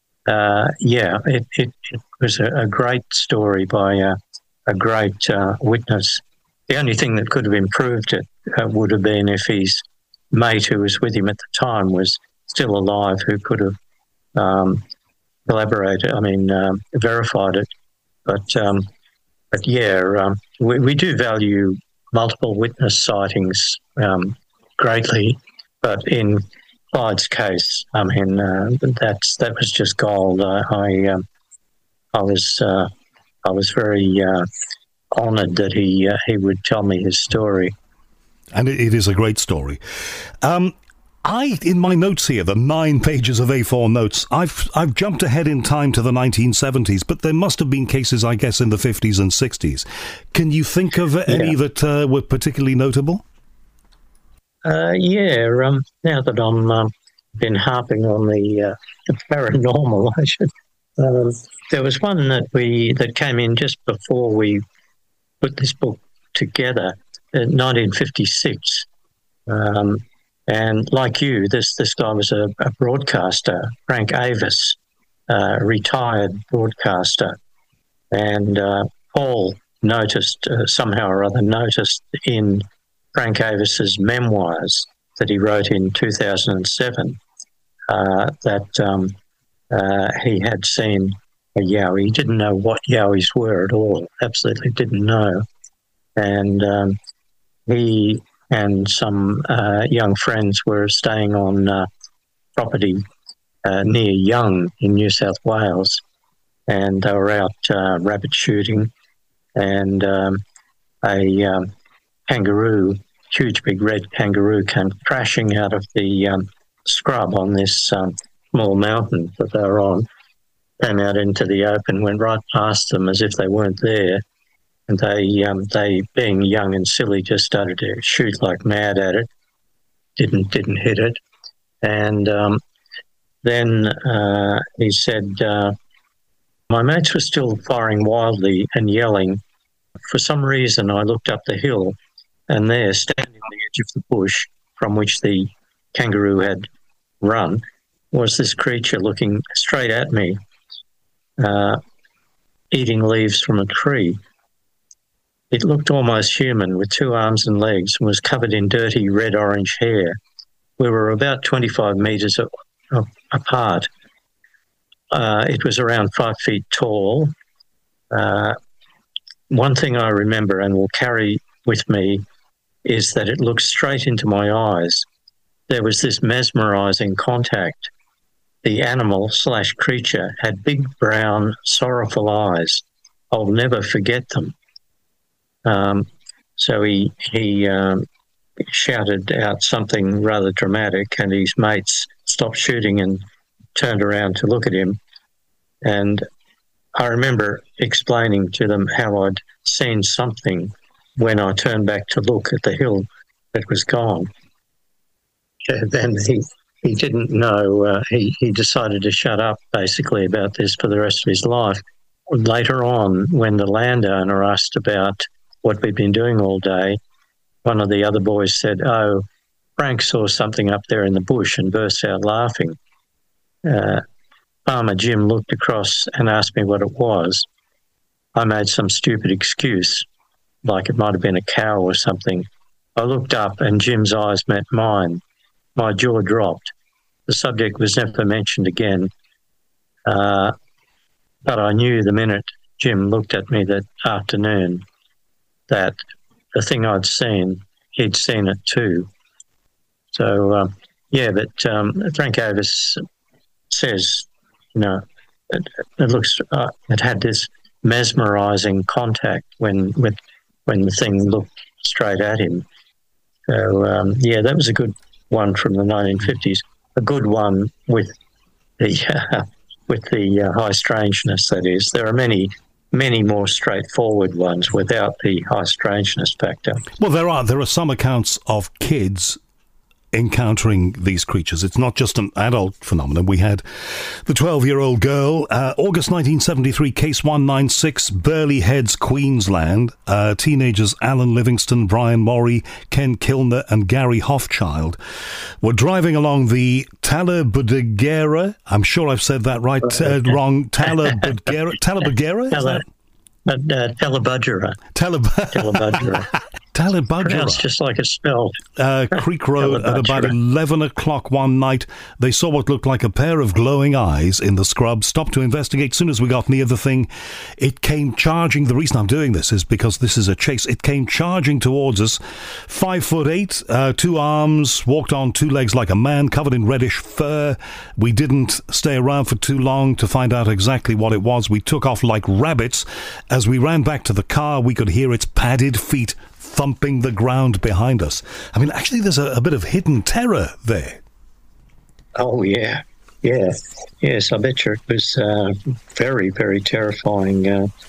It was a great story by a great witness. The only thing that could have improved it would have been if his mate who was with him at the time was still alive, who could have verified it. But we do value multiple witness sightings greatly, but in Clyde's case, that was just gold. I was very honoured that he would tell me his story. And it is a great story. In my notes here, the 9 pages of A4 notes, I've jumped ahead in time to the 1970s, but there must have been cases, I guess, in the 50s and 60s. Can you think of any that were particularly notable? Now that I'm been harping on the paranormal, I should. There was one that came in just before we put this book together in 1956. And like you, this guy was a broadcaster, Frank Avis, retired broadcaster. And Paul somehow or other noticed in Frank Avis's memoirs that he wrote in 2007 that he had seen a yowie. He didn't know what yowies were at all, absolutely didn't know. And he and some young friends were staying on property near Young in New South Wales, and they were out rabbit shooting, and a kangaroo, huge big red kangaroo, came crashing out of the scrub on this small mountain that they were on, came out into the open, went right past them as if they weren't there. And they, being young and silly, just started to shoot like mad at it. Didn't hit it. And then he said, my mates were still firing wildly and yelling. For some reason, I looked up the hill, and there, standing on the edge of the bush from which the kangaroo had run, was this creature looking straight at me, eating leaves from a tree. It looked almost human, with 2 arms and legs, and was covered in dirty red-orange hair. We were about 25 metres apart. It was around 5 feet tall. One thing I remember and will carry with me is that it looked straight into my eyes. There was this mesmerising contact. The animal/creature had big, brown, sorrowful eyes. I'll never forget them. So he shouted out something rather dramatic, and his mates stopped shooting and turned around to look at him. And I remember explaining to them how I'd seen something when I turned back to look at the hill that was gone. And then he didn't know. He decided to shut up, basically, about this for the rest of his life. Later on, when the landowner asked about what we'd been doing all day, one of the other boys said, "Oh, Frank saw something up there in the bush," and burst out laughing. Farmer Jim looked across and asked me what it was. I made some stupid excuse, like it might have been a cow or something. I looked up and Jim's eyes met mine. My jaw dropped. The subject was never mentioned again. But I knew the minute Jim looked at me that afternoon that the thing I'd seen, he'd seen it too. So, Frank Avis says, it had this mesmerising contact when the thing looked straight at him. So, that was a good one from the 1950s. A good one with the high strangeness, that is. There are many more straightforward ones without the high strangeness factor. Well, there are some accounts of kids encountering these creatures. It's not just an adult phenomenon. We had the 12-year-old girl, August 1973, case 196, Burleigh Heads, Queensland. Teenagers Alan Livingston, Brian Morey, Ken Kilner and Gary Hoffchild were driving along the Talabudgera. I'm sure I've said that right. Wrong. Talabudgera? Talabudgera. Talabudgera. Pronounced just like it's spelled. Creek Road at about 11 o'clock one night. They saw what looked like a pair of glowing eyes in the scrub, stopped to investigate. As soon as we got near the thing, it came charging. The reason I'm doing this is because this is a chase. It came charging towards us. 5'8", 2 arms, walked on 2 legs like a man, covered in reddish fur. We didn't stay around for too long to find out exactly what it was. We took off like rabbits. As we ran back to the car, we could hear its padded feet thumping the ground behind us. I mean, actually, there's a bit of hidden terror there. Oh, yeah. Yes, I bet you it was very, very terrifying.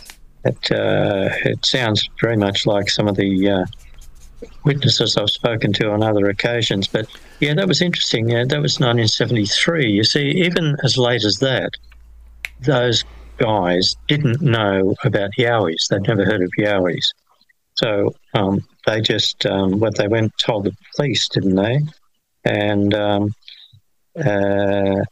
It sounds very much like some of the witnesses I've spoken to on other occasions. But, yeah, that was interesting. That was 1973. You see, even as late as that, those guys didn't know about yowies. They'd never heard of yowies. So they just, they went and told the police, didn't they? And the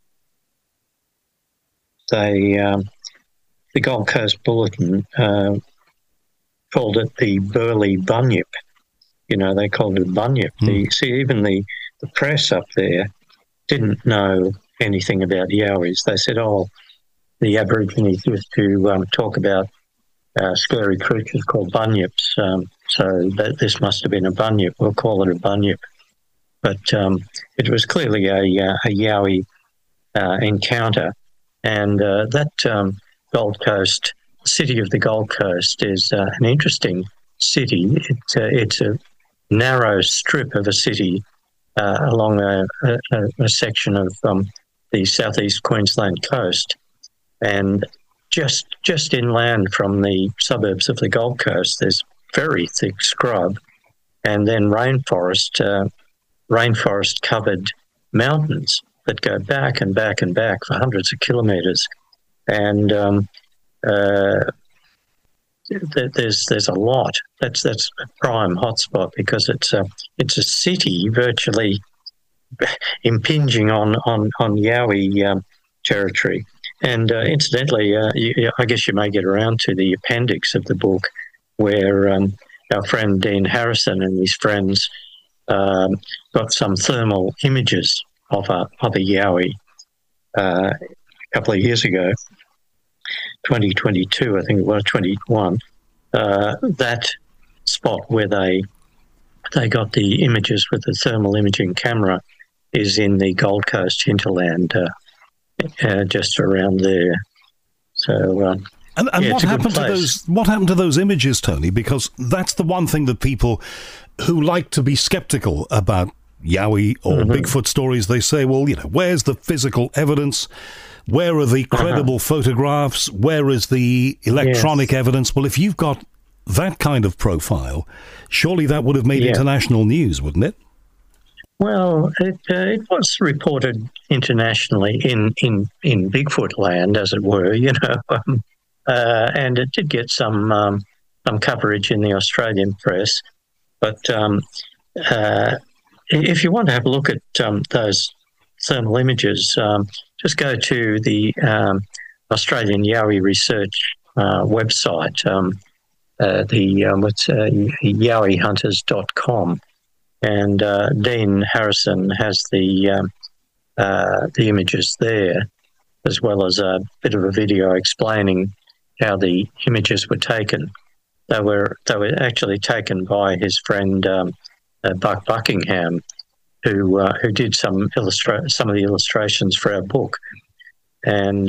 Gold Coast Bulletin called it the Burleigh Bunyip. You know, they called it Bunyip. Even the press up there didn't know anything about yowies. They said, the Aborigines used to talk about scary creatures called bunyips, so this must have been a bunyip. We'll call it a bunyip. But it was clearly a yowie encounter, and that Gold Coast, city of the Gold Coast, is an interesting city. It's a narrow strip of a city along a section of the southeast Queensland coast, and just inland from the suburbs of the Gold Coast, there's very thick scrub, and then rainforest-covered mountains that go back and back and back for hundreds of kilometres, and there's a lot. That's a prime hotspot because it's a city virtually impinging on yowie territory. And incidentally, I guess you may get around to the appendix of the book where our friend Dean Harrison and his friends got some thermal images of a yowie a couple of years ago, 2022, I think it was, 21. That spot where they got the images with the thermal imaging camera is in the Gold Coast hinterland, just around there. So, and what happened to those? What happened to those images, Tony? Because that's the one thing that people who like to be sceptical about yowie or Bigfoot stories, they say, well, where's the physical evidence? Where are the credible photographs? Where is the electronic evidence? Well, if you've got that kind of profile, surely that would have made international news, wouldn't it? Well, it was reported internationally in Bigfoot land, as it were, and it did get some coverage in the Australian press. But if you want to have a look at those thermal images, just go to the Australian Yowie Research website, yowiehunters.com. And Dean Harrison has the images there, as well as a bit of a video explaining how the images were taken. They were actually taken by his friend Buck Buckingham, who did some of the illustrations for our book. And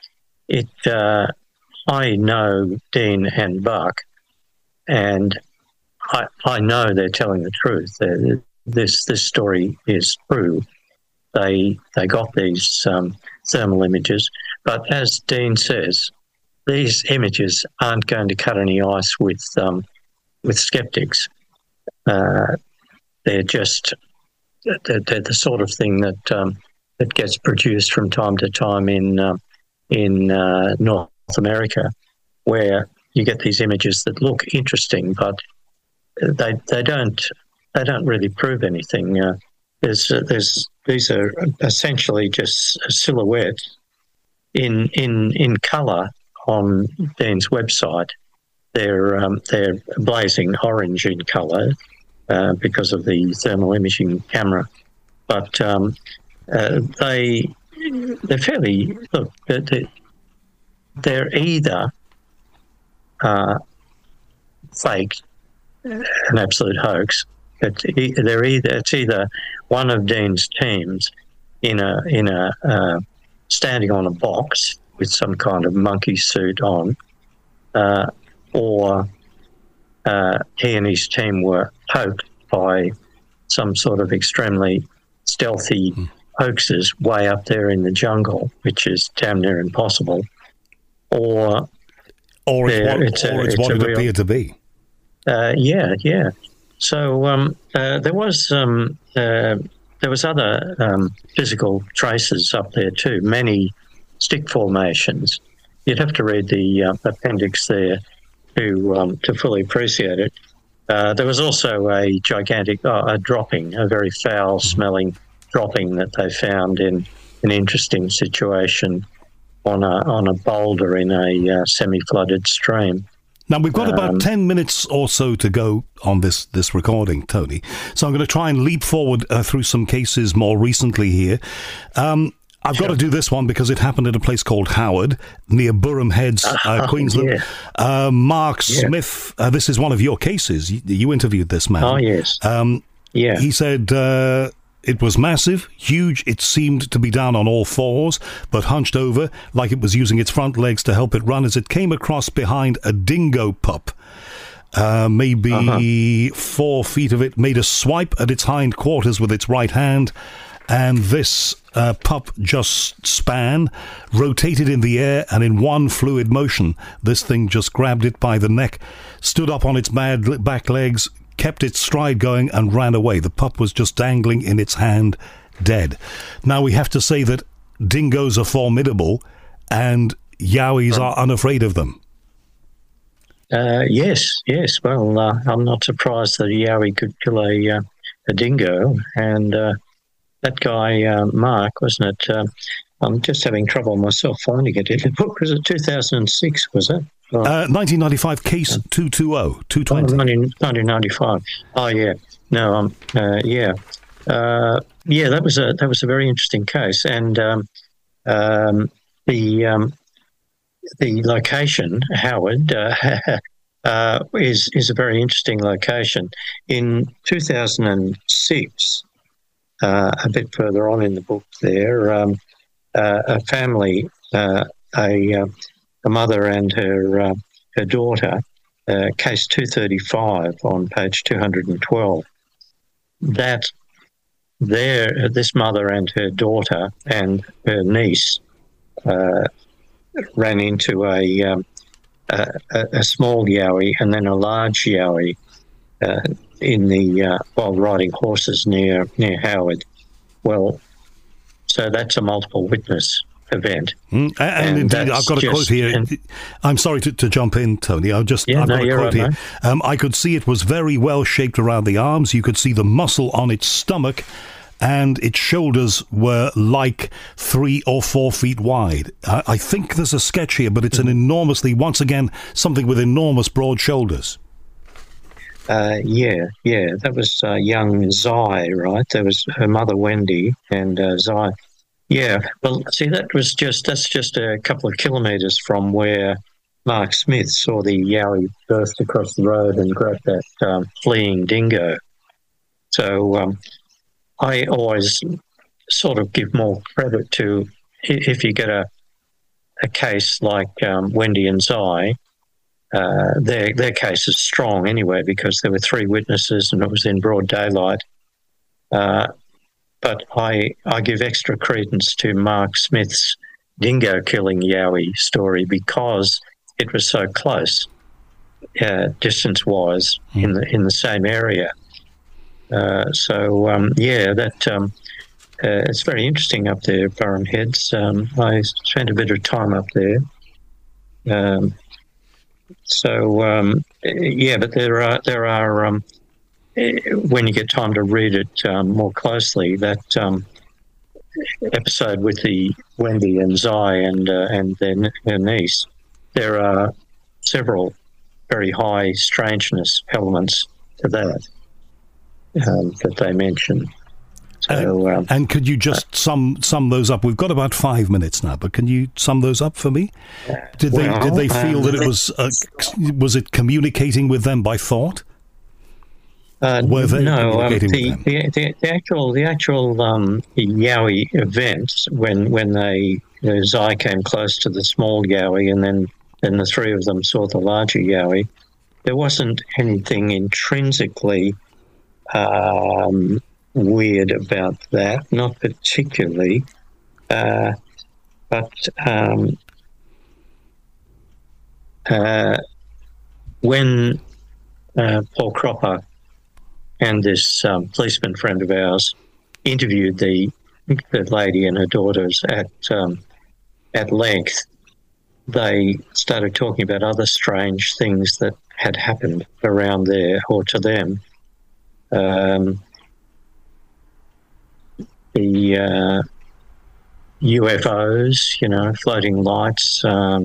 I know Dean and Buck, and I know they're telling the truth. This story is true. They got these thermal images, but as Dean says, these images aren't going to cut any ice with skeptics. They're just they're the sort of thing that gets produced from time to time in North America, where you get these images that look interesting, but they don't really prove anything. These are essentially just silhouettes in colour on Dean's website. They're blazing orange in colour because of the thermal imaging camera, but they're fairly look. They're either fake, an absolute hoax. It's either one of Dean's teams in a standing on a box with some kind of monkey suit on, or he and his team were poked by some sort of extremely stealthy hoaxes way up there in the jungle, which is damn near impossible. Or it's what it appeared to be. Yeah. So there was other physical traces up there too. Many stick formations. You'd have to read the appendix there to fully appreciate it. There was also a gigantic dropping, a very foul-smelling dropping that they found in an interesting situation on a boulder in a semi-flooded stream. Now, we've got about 10 minutes or so to go on this recording, Tony. So I'm going to try and leap forward through some cases more recently here. I've got to do this one because it happened in a place called Howard, near Burham Heads, Queensland. Yeah. Mark Smith, this is one of your cases. You interviewed this man. Oh, yes. He said it was massive, huge. It seemed to be down on all fours, but hunched over like it was using its front legs to help it run as it came across behind a dingo pup. Maybe 4 feet of it, made a swipe at its hind quarters with its right hand, and this pup just span, rotated in the air, and in one fluid motion, this thing just grabbed it by the neck, stood up on its back legs, kept its stride going, and ran away. The pup was just dangling in its hand, dead. Now, we have to say that dingoes are formidable, and Yowies are unafraid of them. Yes. Well, I'm not surprised that a Yowie could kill a dingo, and that guy, Mark, wasn't it? I'm just having trouble myself finding it. The book was it 2006, was it? 1995, case 220. 1995. Oh, yeah. No, that was a very interesting case, and the location, Howard, is a very interesting location. In 2006, a bit further on in the book, there, a family, a mother and her daughter, case 235 on page 212. This mother and her daughter and her niece ran into a small yowie and then a large yowie while riding horses near Howard. Well, so that's a multiple witness event. And indeed, I've got a quote here. I'm sorry to jump in, Tony. I've got a quote here. I could see it was very well shaped around the arms. You could see the muscle on its stomach, and its shoulders were like 3 or 4 feet wide. I think there's a sketch here, but it's once again, something with enormous broad shoulders. That was young Zai, right? There was her mother, Wendy, and Zai. Yeah, well, see, that's just a couple of kilometres from where Mark Smith saw the yowie burst across the road and grab that fleeing dingo. So I always sort of give more credit to, if you get a case like Wendy and Zai, their case is strong anyway because there were 3 witnesses and it was in broad daylight. But I give extra credence to Mark Smith's dingo killing yowie story because it was so close, distance-wise, in the same area. It's very interesting up there, Burham Heads. I spent a bit of time up there. But there are when you get time to read it more closely, that episode with the Wendy and Zai and their niece, there are several very high strangeness elements to that that they mention. So, and could you just sum those up? We've got about 5 minutes now, but can you sum those up for me? Did they feel that it was it communicating with them by thought? Were they communicating with them? The actual Yowie event when Zai came close to the small Yowie, and then the three of them saw the larger Yowie, there wasn't anything intrinsically weird about that, not particularly. But when Paul Cropper and this policeman friend of ours interviewed the lady and her daughters at length, they started talking about other strange things that had happened around there or to them. The UFOs, floating lights,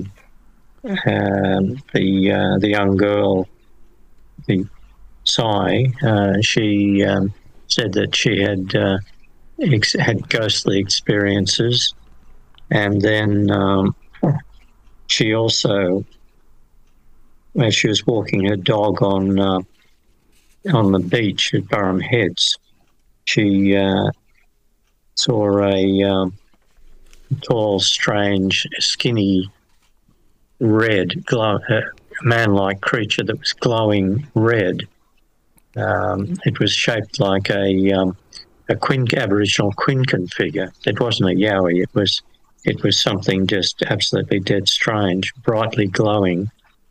the young girl, the Sai, she said that she had ghostly experiences, and then she also, as she was walking her dog on the beach at Burham Heads, she saw a tall, strange, skinny, red, man-like creature that was glowing red. It was shaped like a Aboriginal Quincan figure. It wasn't a Yowie. It was something just absolutely dead strange, brightly glowing.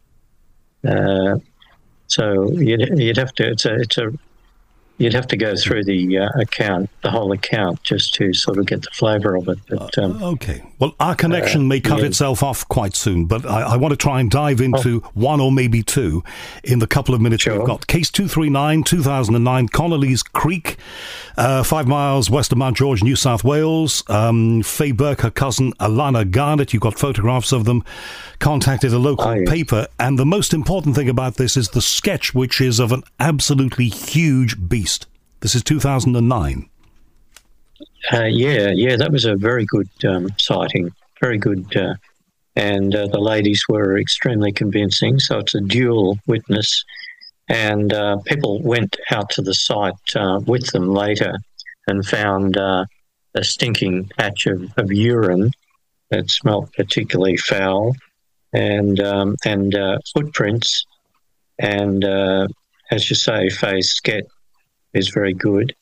So you'd have to. You'd have to go through the whole account, just to sort of get the flavour of it. But, okay. Well, our connection may cut itself off quite soon, but I want to try and dive into one or maybe two in the couple of minutes we've got. Case 239, 2009, Connolly's Creek, 5 miles west of Mount George, New South Wales. Faye Burke, her cousin Alana Garnett, you've got photographs of them, contacted a local paper. And the most important thing about this is the sketch, which is of an absolutely huge beast. This is 2009. That was a very good sighting. Very good. And the ladies were extremely convincing. So it's a dual witness. And people went out to the site with them later and found a stinking patch of urine that smelt particularly foul, and footprints. And as you say, Faye's sketch is very good.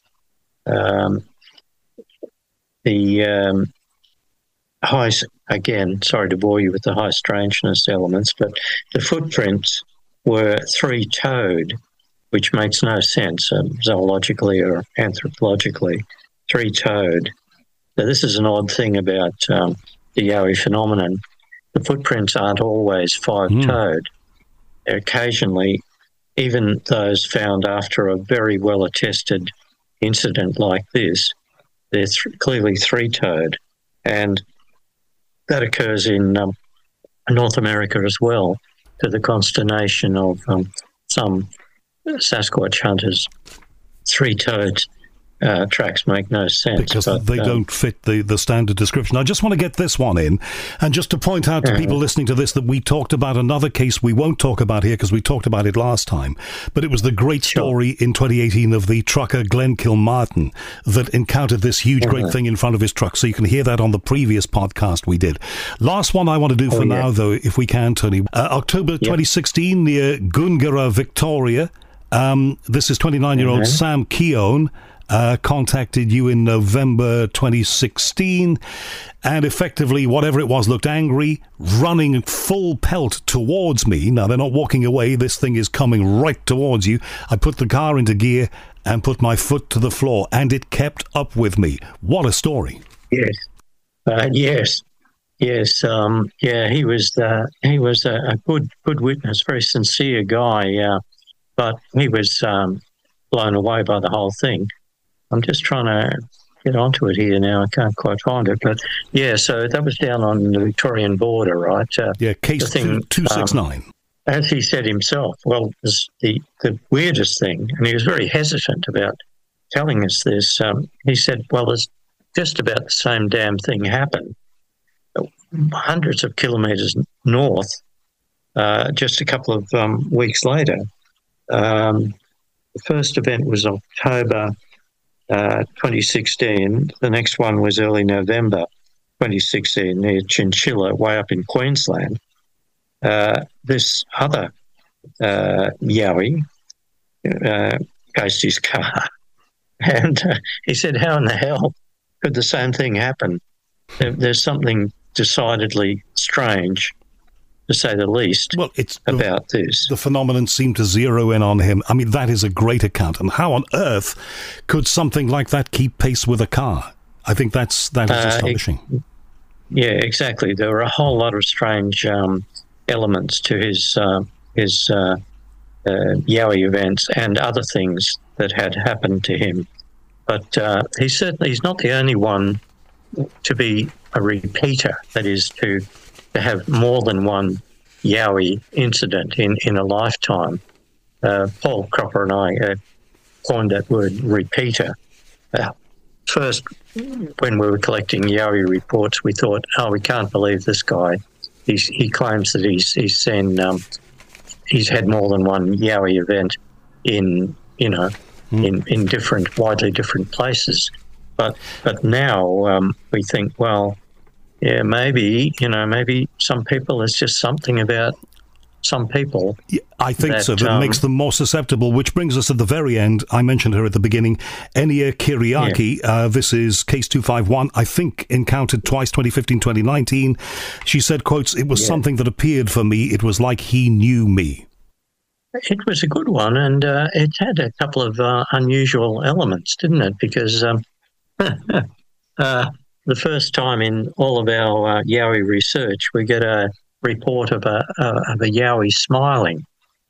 The high, again, sorry to bore you with the high strangeness elements, but the footprints were three-toed, which makes no sense zoologically or anthropologically. Three-toed. So this is an odd thing about the Yowie phenomenon. The footprints aren't always five-toed. Occasionally, even those found after a very well-attested incident like this, they're clearly three-toed. And that occurs in North America as well, to the consternation of some Sasquatch hunters. Three-toed tracks make no sense. Because they don't fit the standard description. I just want to get this one in, and just to point out to people listening to this that we talked about another case we won't talk about here because we talked about it last time, but it was the great story in 2018 of the trucker Glenn Kilmartin that encountered this huge great thing in front of his truck. So you can hear that on the previous podcast we did. Last one I want to do for now, though, if we can, Tony. October 2016 near Gungara, Victoria. This is 29-year-old Sam Keown. Contacted you in November 2016, and effectively whatever it was looked angry, running full pelt towards me. Now they're not walking away, this thing is coming right towards you. I put the car into gear and put my foot to the floor, and it kept up with me. What a story. Yes. Yes. Yes. He was a good witness, very sincere guy, but he was blown away by the whole thing. I'm just trying to get onto it here now. I can't quite find it, but yeah. So that was down on the Victorian border, right? Case 269. As he said himself, well, the weirdest thing, and he was very hesitant about telling us this. He said, "Well, there's just about the same damn thing happened hundreds of kilometres north, just a couple of weeks later." The first event was October 2016. The next one was early November 2016 near Chinchilla, way up in Queensland. This other Yowie cased his car, and he said, "How in the hell could the same thing happen? There's something decidedly strange, to say the least, about this." The phenomenon seemed to zero in on him. I mean, that is a great account. And how on earth could something like that keep pace with a car? I think that is astonishing. Yeah, exactly. There were a whole lot of strange elements to his Yowie events and other things that had happened to him. But he's not the only one to be a repeater, that is, to have more than one Yowie incident in a lifetime. Paul Cropper and I coined that word repeater. First, when we were collecting Yowie reports, we thought, we can't believe this guy. He claims that he's had more than one Yowie event in widely different places. But now we think, well, yeah, maybe some people, it's just something about some people. Yeah, I think so. That makes them more susceptible, which brings us at the very end. I mentioned her at the beginning, Enia Kiriaki. Yeah. This is case 251, I think encountered twice, 2015, 2019. She said, quotes, "It was something that appeared for me. It was like he knew me." It was a good one, and it had a couple of unusual elements, didn't it? Because the first time in all of our Yowie research, we get a report of a Yowie smiling.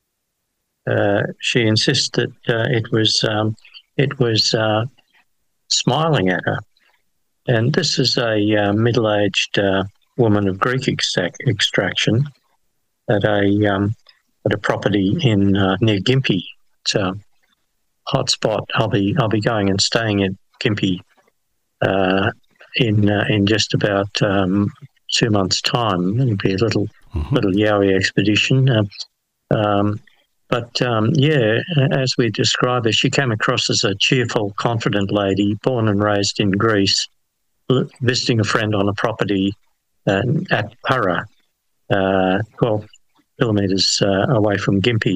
She insists that it was smiling at her, and this is a middle-aged woman of Greek extraction at a property in near Gympie. It's a hot spot. I'll be going and staying at Gympie in just about 2 months' time. It'll be a little Yowie expedition. As we describe her, she came across as a cheerful, confident lady, born and raised in Greece, visiting a friend on a property at Para, 12 kilometres away from Gympie.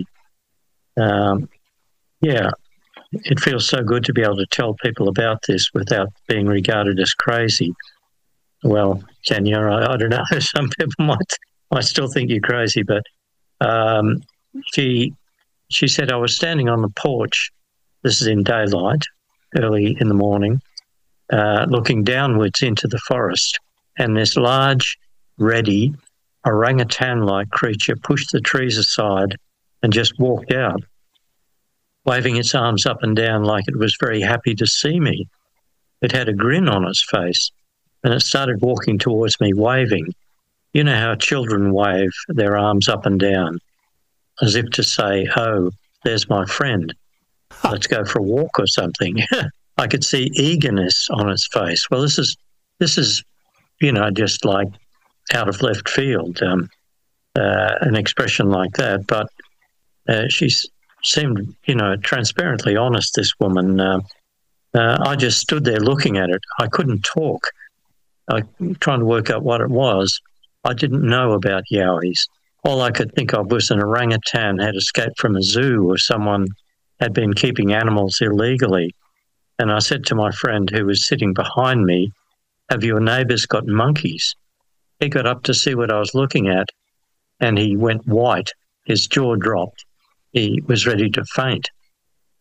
It feels so good to be able to tell people about this without being regarded as crazy. Well, Tanya, I don't know. Some people might still think you're crazy, but she said, "I was standing on the porch. This is in daylight, early in the morning, looking downwards into the forest, and this large, reddy, orangutan-like creature pushed the trees aside and just walked out, waving its arms up and down like it was very happy to see me. It had a grin on its face, and it started walking towards me, waving. You know how children wave their arms up and down, as if to say, 'Oh, there's my friend. Let's go for a walk or something.' I could see eagerness on its face. Well, this is just like out of left field, an expression like that. But she seemed, transparently honest, this woman. I just stood there looking at it. I couldn't talk. Trying to work out what it was. I didn't know about Yowies. All I could think of was an orangutan had escaped from a zoo, or someone had been keeping animals illegally. And I said to my friend who was sitting behind me, 'Have your neighbours got monkeys?' He got up to see what I was looking at, and he went white. His jaw dropped. He was ready to faint.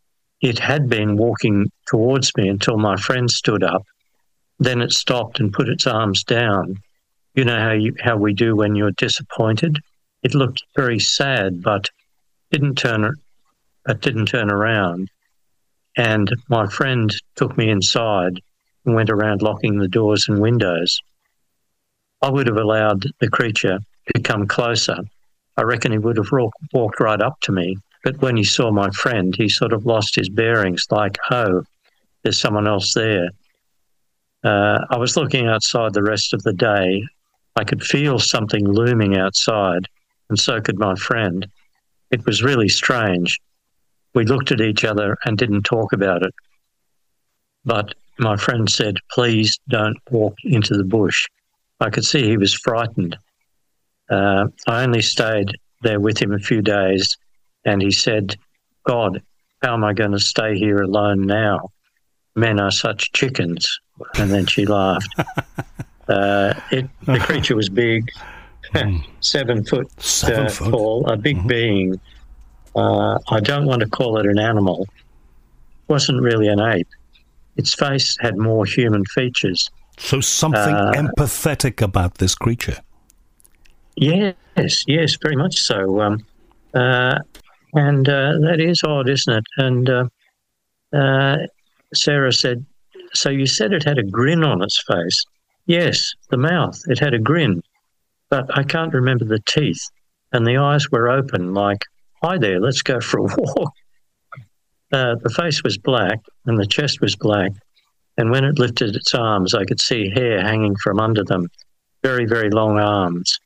it had been walking towards me until my friend stood up. Then it stopped and put its arms down. You know how we do when you're disappointed? It looked very sad, but didn't turn around. And my friend took me inside and went around locking the doors and windows. I would have allowed the creature to come closer. I reckon he would have walked right up to me. But when he saw my friend, he sort of lost his bearings, like, oh, there's someone else there. I was looking outside the rest of the day. I could feel something looming outside, and so could my friend. It was really strange. We looked at each other and didn't talk about it. But my friend said, please don't walk into the bush. I could see he was frightened. I only stayed there with him a few days, and he said, God, how am I going to stay here alone now? Men are such chickens. And then she laughed. The creature was big, 7 foot tall, a big being. I don't want to call it an animal. It wasn't really an ape. Its face had more human features. So something empathetic about this creature. Yes, very much so. And that is odd, isn't it? And Sarah said, so you said it had a grin on its face. Yes, the mouth, it had a grin, but I can't remember the teeth. And the eyes were open like, hi there, let's go for a walk. The face was black and the chest was black. And when it lifted its arms, I could see hair hanging from under them, very, very long arms.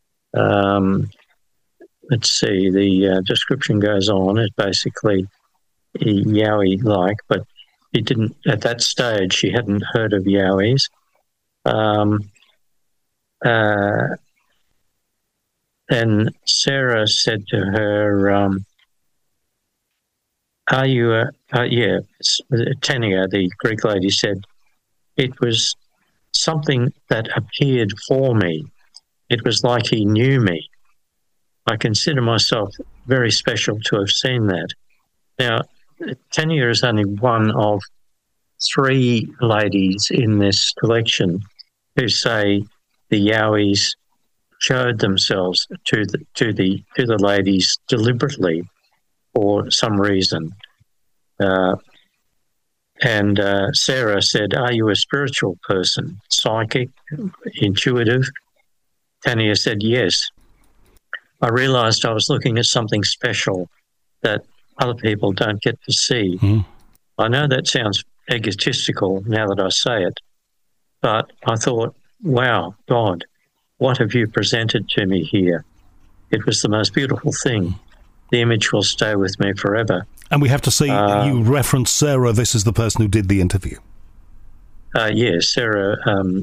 Let's see, the description goes on. It's basically yowie-like, but he didn't, at that stage, she hadn't heard of yowies. And Sarah said to her, are you Tania, the Greek lady, said, it was something that appeared for me. It was like he knew me. I consider myself very special to have seen that. Now, Tania is only one of 3 ladies in this collection who say the yowies showed themselves to the ladies deliberately for some reason. And Sarah said, are you a spiritual person, psychic, intuitive? Tania said, yes. I realised I was looking at something special that other people don't get to see. I know that sounds egotistical now that I say it, but I thought, wow, God, what have you presented to me here? It was the most beautiful thing. The image will stay with me forever. And we have to say, you referenced Sarah. This is the person who did the interview. Yes, Sarah.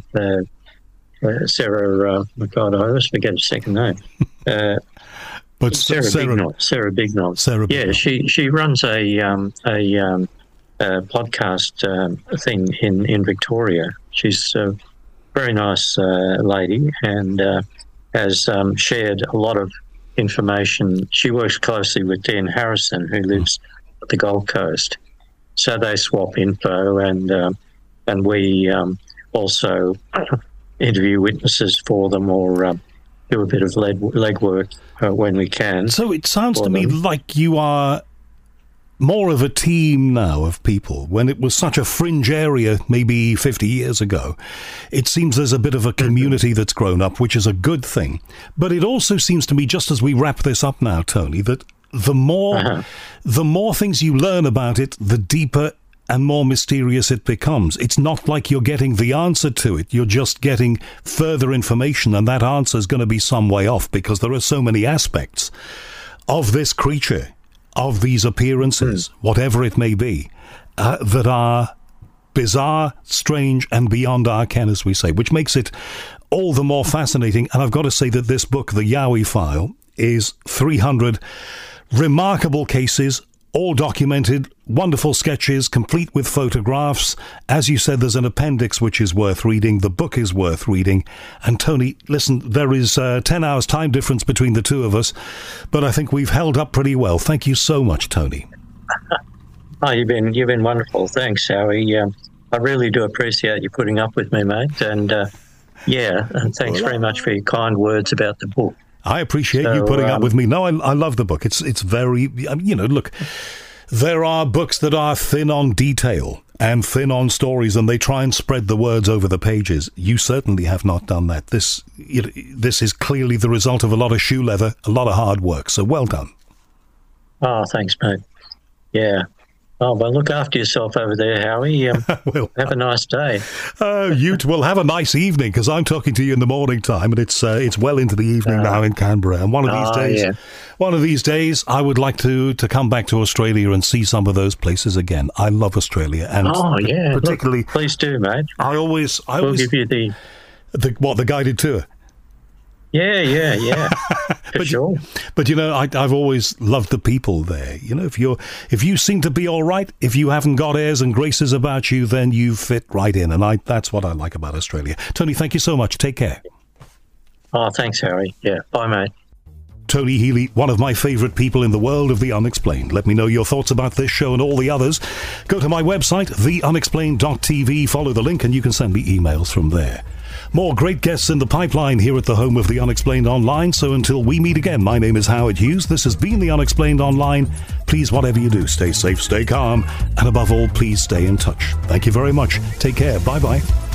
Sarah. God, I always forget her second name. But Sarah Bignall. Sarah Bignall. Yeah, she runs a podcast thing in Victoria. She's a very nice lady and has shared a lot of information. She works closely with Dan Harrison, who lives at the Gold Coast. So they swap info, and we also interview witnesses for them or do a bit of legwork when we can. So it sounds to me like you are more of a team now of people. When it was such a fringe area maybe 50 years ago, it seems there's a bit of a community that's grown up, which is a good thing. But it also seems to me, just as we wrap this up now, Tony, that the more things you learn about it, the deeper and more mysterious it becomes. It's not like you're getting the answer to it. You're just getting further information, and that answer is going to be some way off because there are so many aspects of this creature, of these appearances, whatever it may be, that are bizarre, strange, and beyond our ken, as we say, which makes it all the more fascinating. And I've got to say that this book, The Yowie File, is 300 remarkable cases, all documented, wonderful sketches, complete with photographs. As you said, there's an appendix which is worth reading. The book is worth reading. And Tony, listen, there is 10 hours time difference between the two of us, but I think we've held up pretty well. Thank you so much, Tony. Oh, you've been wonderful. Thanks, Howie. I really do appreciate you putting up with me, mate. And and thanks very much for your kind words about the book. I appreciate you putting up with me. No, I love the book. It's very, look, there are books that are thin on detail and thin on stories, and they try and spread the words over the pages. You certainly have not done that. This is clearly the result of a lot of shoe leather, a lot of hard work. So well done. Oh, thanks, mate. Yeah. Oh, well, look after yourself over there, Howie. Have a nice day. You will have a nice evening, because I'm talking to you in the morning time, and it's well into the evening now in Canberra. And one of these days, I would like to come back to Australia and see some of those places again. I love Australia, and particularly. Look, please do, mate. We'll give you the guided tour. Yeah. For sure. But I've always loved the people there. If you seem to be all right, if you haven't got airs and graces about you, then you fit right in. And that's what I like about Australia. Tony, thank you so much. Take care. Oh, thanks, Harry. Yeah. Bye, mate. Tony Healy, one of my favourite people in the world of The Unexplained. Let me know your thoughts about this show and all the others. Go to my website, theunexplained.tv, follow the link, and you can send me emails from there. More great guests in the pipeline here at the home of The Unexplained Online. So until we meet again, my name is Howard Hughes. This has been The Unexplained Online. Please, whatever you do, stay safe, stay calm, and above all, please stay in touch. Thank you very much. Take care. Bye-bye.